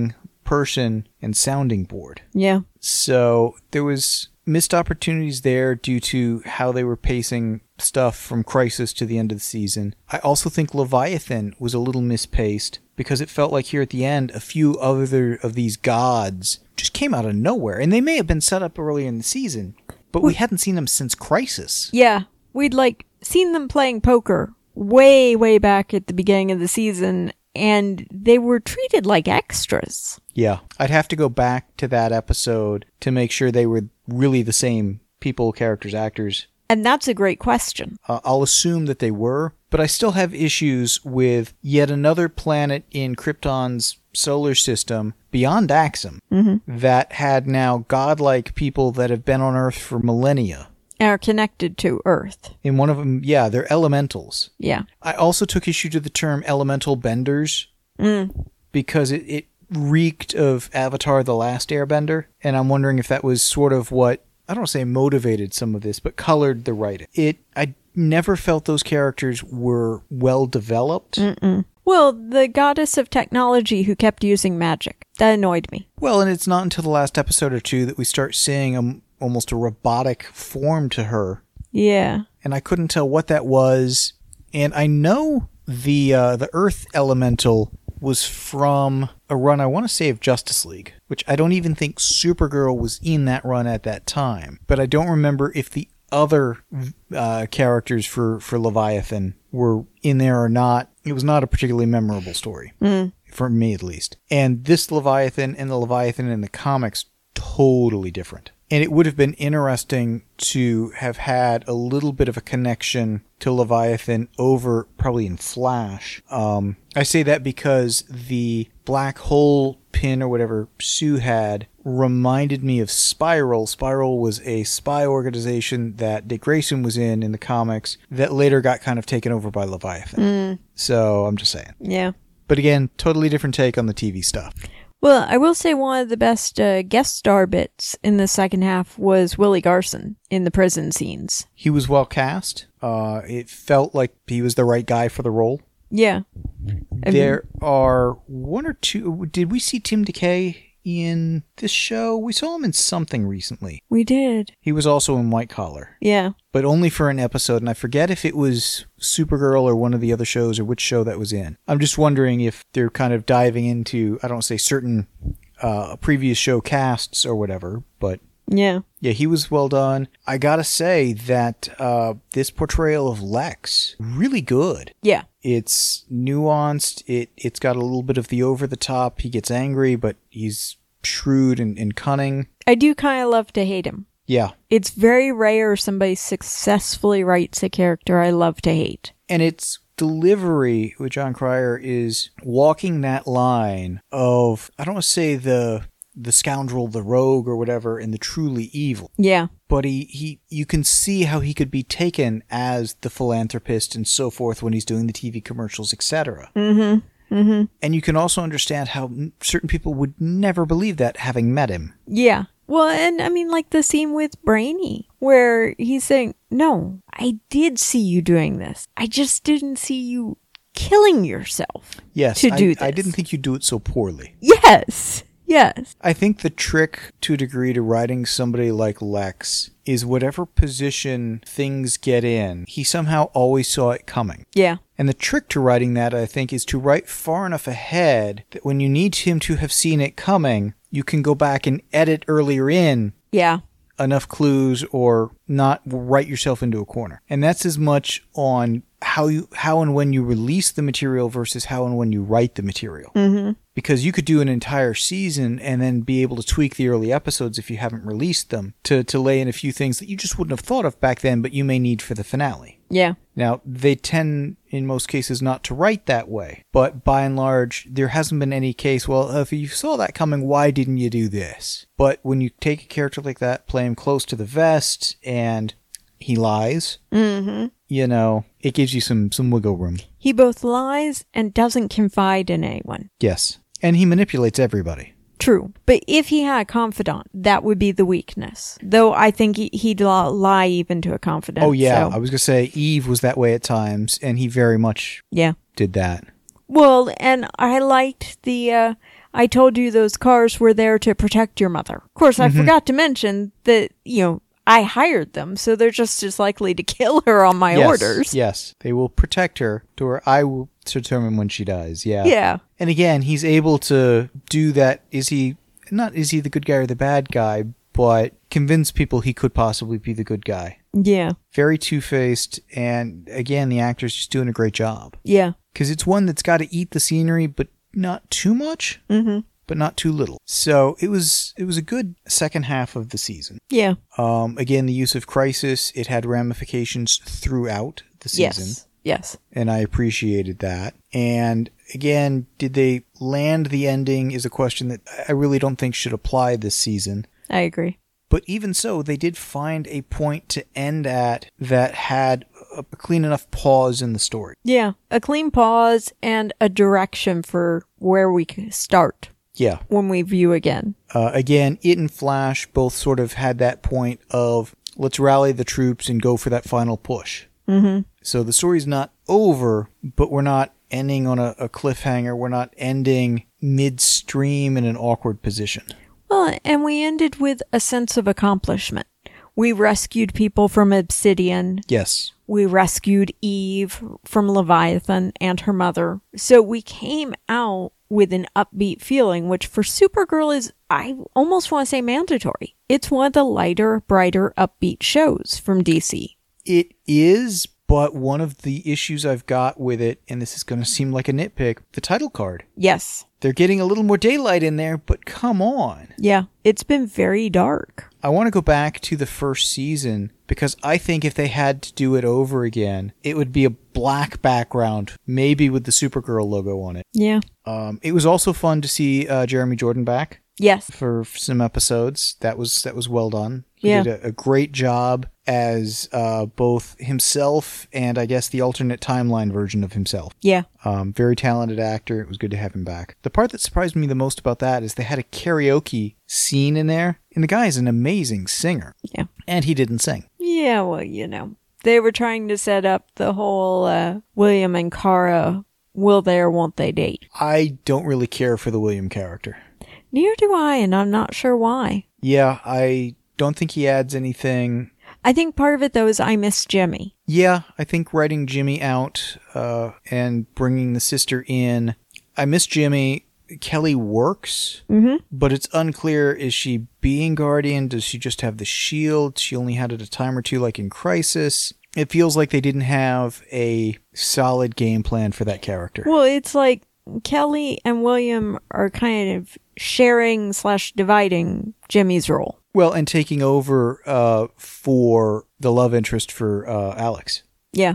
person and sounding board. Yeah. So there was missed opportunities there due to how they were pacing stuff from Crisis to the end of the season. I also think Leviathan was a little mispaced because it felt like here at the end, a few other of these gods just came out of nowhere. And they may have been set up earlier in the season, but we, we hadn't seen them since Crisis. Yeah. We'd like seen them playing poker way, way back at the beginning of the season, and they were treated like extras. Yeah. I'd have to go back to that episode to make sure they were really the same people, characters, actors. And that's a great question. Uh, I'll assume that they were, but I still have issues with yet another planet in Krypton's solar system beyond Axum mm-hmm. that had now godlike people that have been on Earth for millennia. Are connected to Earth. In one of them, yeah, they're elementals. Yeah. I also took issue to the term elemental benders mm. because it, it reeked of Avatar The Last Airbender, and I'm wondering if that was sort of what, I don't want to say motivated some of this, but colored the writing. It, I never felt those characters were well developed. Mm-mm. Well, the goddess of technology who kept using magic. That annoyed me. Well, and it's not until the last episode or two that we start seeing a, almost a robotic form to her. Yeah. And I couldn't tell what that was. And I know the uh, the Earth Elemental was from a run, I want to say, of Justice League, which I don't even think Supergirl was in that run at that time. But I don't remember if the other uh, characters for, for Leviathan were in there or not. It was not a particularly memorable story, mm. for me at least. And this Leviathan and the Leviathan in the comics, totally different. And it would have been interesting to have had a little bit of a connection to Leviathan over probably in Flash. Um, I say that because the black hole pin or whatever Sue had reminded me of Spiral. Spiral was a spy organization that Dick Grayson was in in the comics that later got kind of taken over by Leviathan. Mm. So I'm just saying. Yeah. But again, totally different take on the T V stuff. Well, I will say one of the best uh, guest star bits in the second half was Willie Garson in the prison scenes. He was well cast. Uh, it felt like he was the right guy for the role. Yeah. I there mean, are one or two... Did we see Tim DeKay in this show? We saw him in something recently. We did. He was also in White Collar. Yeah. But only for an episode, and I forget if it was Supergirl or one of the other shows or which show that was in. I'm just wondering if they're kind of diving into, I don't say certain uh, previous show casts or whatever, but yeah. Yeah, he was well done. I gotta say that uh, this portrayal of Lex, really good. Yeah. It's nuanced. It, it's got a little bit of the over-the-top. He gets angry, but he's shrewd and, and cunning. I do kind of love to hate him. Yeah. It's very rare somebody successfully writes a character I love to hate. And its delivery with John Cryer is walking that line of, I don't want to say the the scoundrel, the rogue or whatever, and the truly evil. Yeah. But he, he, you can see how he could be taken as the philanthropist and so forth when he's doing the T V commercials, et cetera. Mm-hmm. Mm-hmm. And you can also understand how certain people would never believe that having met him. Yeah. Well, and I mean, like the scene with Brainy, where he's saying, no, I did see you doing this. I just didn't see you killing yourself. Yes, to do I, this. I didn't think you'd do it so poorly. Yes. Yes. I think the trick to a degree to writing somebody like Lex is whatever position things get in, he somehow always saw it coming. Yeah. And the trick to writing that, I think, is to write far enough ahead that when you need him to have seen it coming, you can go back and edit earlier in Yeah. enough clues or not write yourself into a corner. And that's as much on how you, how and when you release the material versus how and when you write the material. Mm-hmm. Because you could do an entire season and then be able to tweak the early episodes if you haven't released them to, to lay in a few things that you just wouldn't have thought of back then, but you may need for the finale. Yeah. Now, they tend, in most cases, not to write that way. But by and large, there hasn't been any case, well, if you saw that coming, why didn't you do this? But when you take a character like that, play him close to the vest, and he lies, mm-hmm. you know, it gives you some, some wiggle room. He both lies and doesn't confide in anyone. Yes. And he manipulates everybody. True. But if he had a confidant, that would be the weakness. Though I think he, he'd lie even to a confidant. Oh, yeah. So. I was going to say Eve was that way at times, and he very much yeah. did that. Well, and I liked the, uh, I told you those cars were there to protect your mother. Of course, I mm-hmm. forgot to mention that, you know, I hired them, so they're just as likely to kill her on my yes, orders. Yes, they will protect her to where I will determine when she dies. Yeah. Yeah. And again, he's able to do that. Is he, not is he the good guy or the bad guy, but convince people he could possibly be the good guy. Yeah. Very two-faced, and again, the actor's just doing a great job. Yeah. Because it's one that's got to eat the scenery, but not too much. Mm-hmm. But not too little. So it was it was a good second half of the season. Yeah. Um, again, the use of crisis, it had ramifications throughout the season. Yes. Yes. And I appreciated that. And again, did they land the ending is a question that I really don't think should apply this season. I agree. But even so, they did find a point to end at that had a clean enough pause in the story. Yeah. A clean pause and a direction for where we can start. Yeah. When we view again. Uh, again, it and Flash both sort of had that point of let's rally the troops and go for that final push. Mm-hmm. So the story's not over, but we're not ending on a, a cliffhanger. We're not ending midstream in an awkward position. Well, and we ended with a sense of accomplishment. We rescued people from Obsidian. Yes. We rescued Eve from Leviathan and her mother. So we came out with an upbeat feeling, which for Supergirl is, I almost want to say mandatory. It's one of the lighter, brighter, upbeat shows from D C. It is, but one of the issues I've got with it, and this is going to seem like a nitpick, the title card. Yes. They're getting a little more daylight in there, but come on. Yeah, it's been very dark. I want to go back to the first season because I think if they had to do it over again, it would be a black background, maybe with the Supergirl logo on it. Yeah. Um, it was also fun to see uh, Jeremy Jordan back. Yes. For some episodes. That was that was well done. He yeah. did a, a great job as uh, both himself and I guess the alternate timeline version of himself. Yeah. Um, very talented actor. It was good to have him back. The part that surprised me the most about that is they had a karaoke scene in there, and the guy is an amazing singer. Yeah. And he didn't sing. Yeah, well, you know. They were trying to set up the whole uh, William and Kara, will they or won't they date? I don't really care for the William character. Neither do I, and I'm not sure why. Yeah, I don't think he adds anything. I think part of it, though, is I miss Jimmy. Yeah, I think writing Jimmy out uh, and bringing the sister in. I miss Jimmy. Kelly works, mm-hmm. but it's unclear, is she being Guardian? Does she just have the shield? She only had it a time or two, like in Crisis. It feels like they didn't have a solid game plan for that character. Well, it's like Kelly and William are kind of sharing slash dividing Jimmy's role. Well, and taking over uh, for the love interest for uh, Alex. Yeah.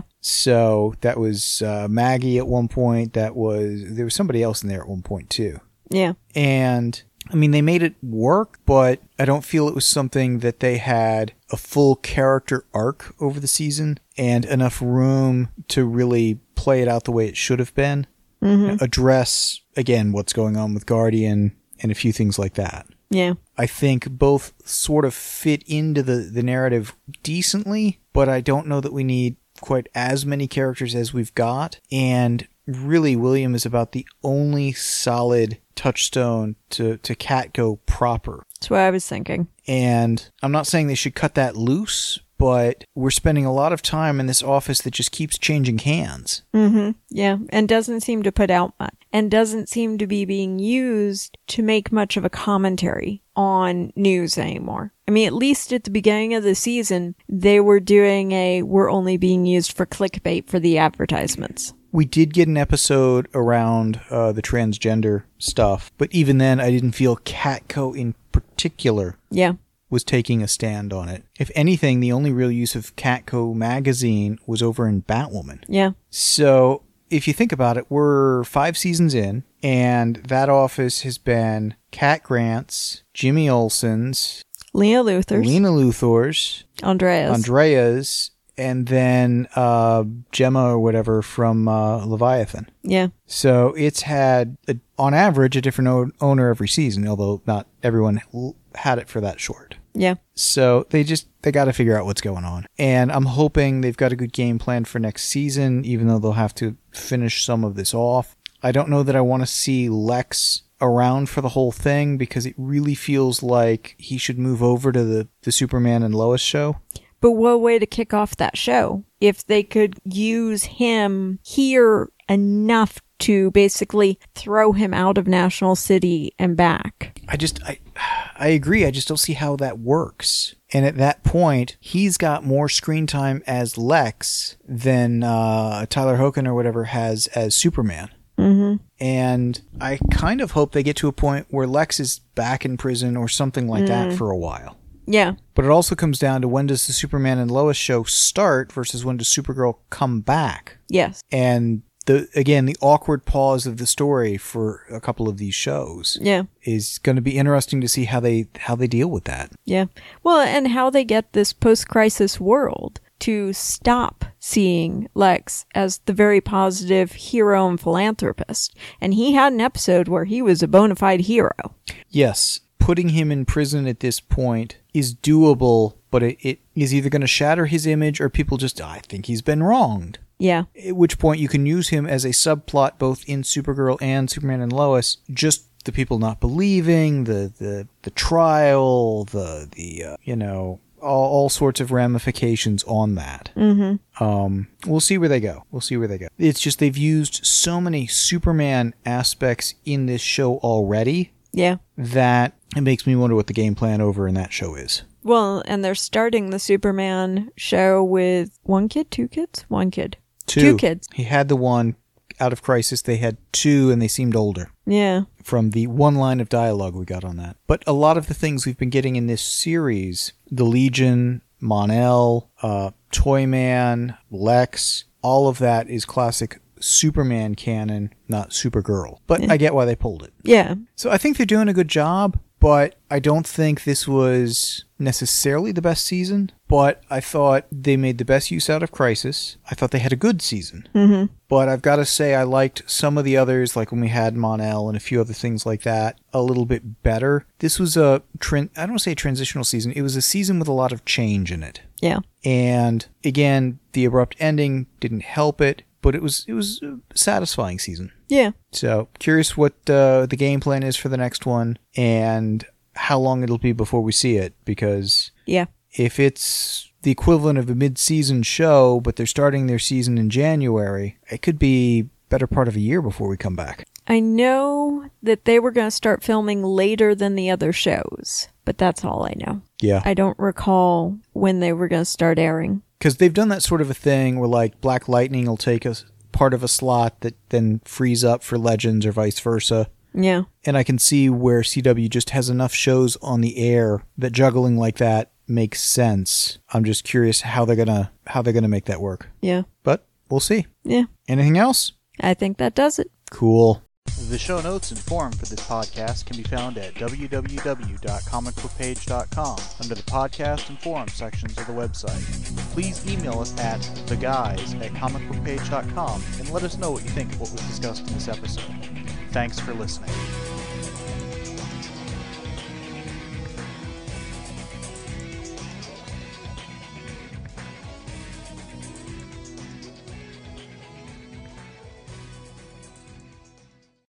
So that was uh, Maggie at one point. That was, there was somebody else in there at one point too. Yeah. And I mean, they made it work, but I don't feel it was something that they had a full character arc over the season and enough room to really play it out the way it should have been. Mm-hmm. Address, again, what's going on with Guardian and a few things like that. Yeah. I think both sort of fit into the, the narrative decently, but I don't know that we need quite as many characters as we've got. And really, William is about the only solid touchstone to, to Catco proper. That's what I was thinking. And I'm not saying they should cut that loose, but we're spending a lot of time in this office that just keeps changing hands. Mm-hmm. Yeah, and doesn't seem to put out much. And doesn't seem to be being used to make much of a commentary on news anymore. I mean, at least at the beginning of the season, they were doing a, we're only being used for clickbait for the advertisements. We did get an episode around uh, the transgender stuff, but even then, I didn't feel Catco in particular yeah. was taking a stand on it. If anything, the only real use of Catco magazine was over in Batwoman. Yeah. So if you think about it, we're five seasons in, and that office has been Cat Grant's, Jimmy Olsen's, Lena Luthor's, Lena Luthor's, Andrea's, Andrea's, and then uh, Gemma or whatever from uh, Leviathan. Yeah. So it's had, a, on average, a different o- owner every season, although not everyone l- had it for that short. Yeah. So they just, they got to figure out what's going on. And I'm hoping they've got a good game plan for next season, even though they'll have to finish some of this off. I don't know that I want to see Lex around for the whole thing because it really feels like he should move over to the, the Superman and Lois show. But what way to kick off that show? If they could use him here enough to basically throw him out of National City and back. I just, I, I agree. I just don't see how that works. And at that point, he's got more screen time as Lex than uh, Tyler Hoechlin or whatever has as Superman. Mm-hmm. And I kind of hope they get to a point where Lex is back in prison or something like mm. that for a while. Yeah. But it also comes down to when does the Superman and Lois show start versus when does Supergirl come back? Yes. And the again, the awkward pause of the story for a couple of these shows yeah. is going to be interesting to see how they how they deal with that. Yeah. Well, and how they get this post-crisis world to stop seeing Lex as the very positive hero and philanthropist. And he had an episode where he was a bona fide hero. Yes. Putting him in prison at this point is doable, but it, it is either going to shatter his image or people just, I think he's been wronged. Yeah. At which point you can use him as a subplot both in Supergirl and Superman and Lois. Just the people not believing, the the, the trial, the, the uh, you know, all, all sorts of ramifications on that. Mm-hmm. Um, we'll see where they go. We'll see where they go. It's just they've used so many Superman aspects in this show already. Yeah. That it makes me wonder what the game plan over in that show is. Well, and they're starting the Superman show with one kid, two kids, one kid. Two. Two kids. He had the one out of Crisis. They had two, and they seemed older. Yeah. From the one line of dialogue we got on that. But a lot of the things we've been getting in this series, the Legion, Mon-El, uh, Toyman, Lex, all of that is classic Superman canon, not Supergirl. But yeah. I get why they pulled it. Yeah. So I think they're doing a good job, but I don't think this was necessarily the best season. But I thought they made the best use out of Crisis. I thought they had a good season. Mm-hmm. But I've got to say I liked some of the others, like when we had Mon-El and a few other things like that, a little bit better. This was a, tran- I don't want to say a transitional season. It was a season with a lot of change in it. Yeah. And again, the abrupt ending didn't help it. But it was it was a satisfying season. Yeah. So curious what uh, the game plan is for the next one and how long it'll be before we see it. Because yeah, if it's the equivalent of a mid-season show, but they're starting their season in January, it could be better part of a year before we come back. I know that they were going to start filming later than the other shows, but that's all I know. Yeah. I don't recall when they were going to start airing. Because they've done that sort of a thing where, like, Black Lightning will take a part of a slot that then frees up for Legends or vice versa. Yeah. And I can see where C W just has enough shows on the air that juggling like that makes sense. I'm just curious how they're gonna how they're gonna make that work. Yeah. But we'll see. Yeah. Anything else? I think that does it. Cool. The show notes and forum for this podcast can be found at w w w dot comic book page dot com under the podcast and forum sections of the website. Please email us at the guys at comic book page dot com and let us know what you think of what was discussed in this episode. Thanks for listening.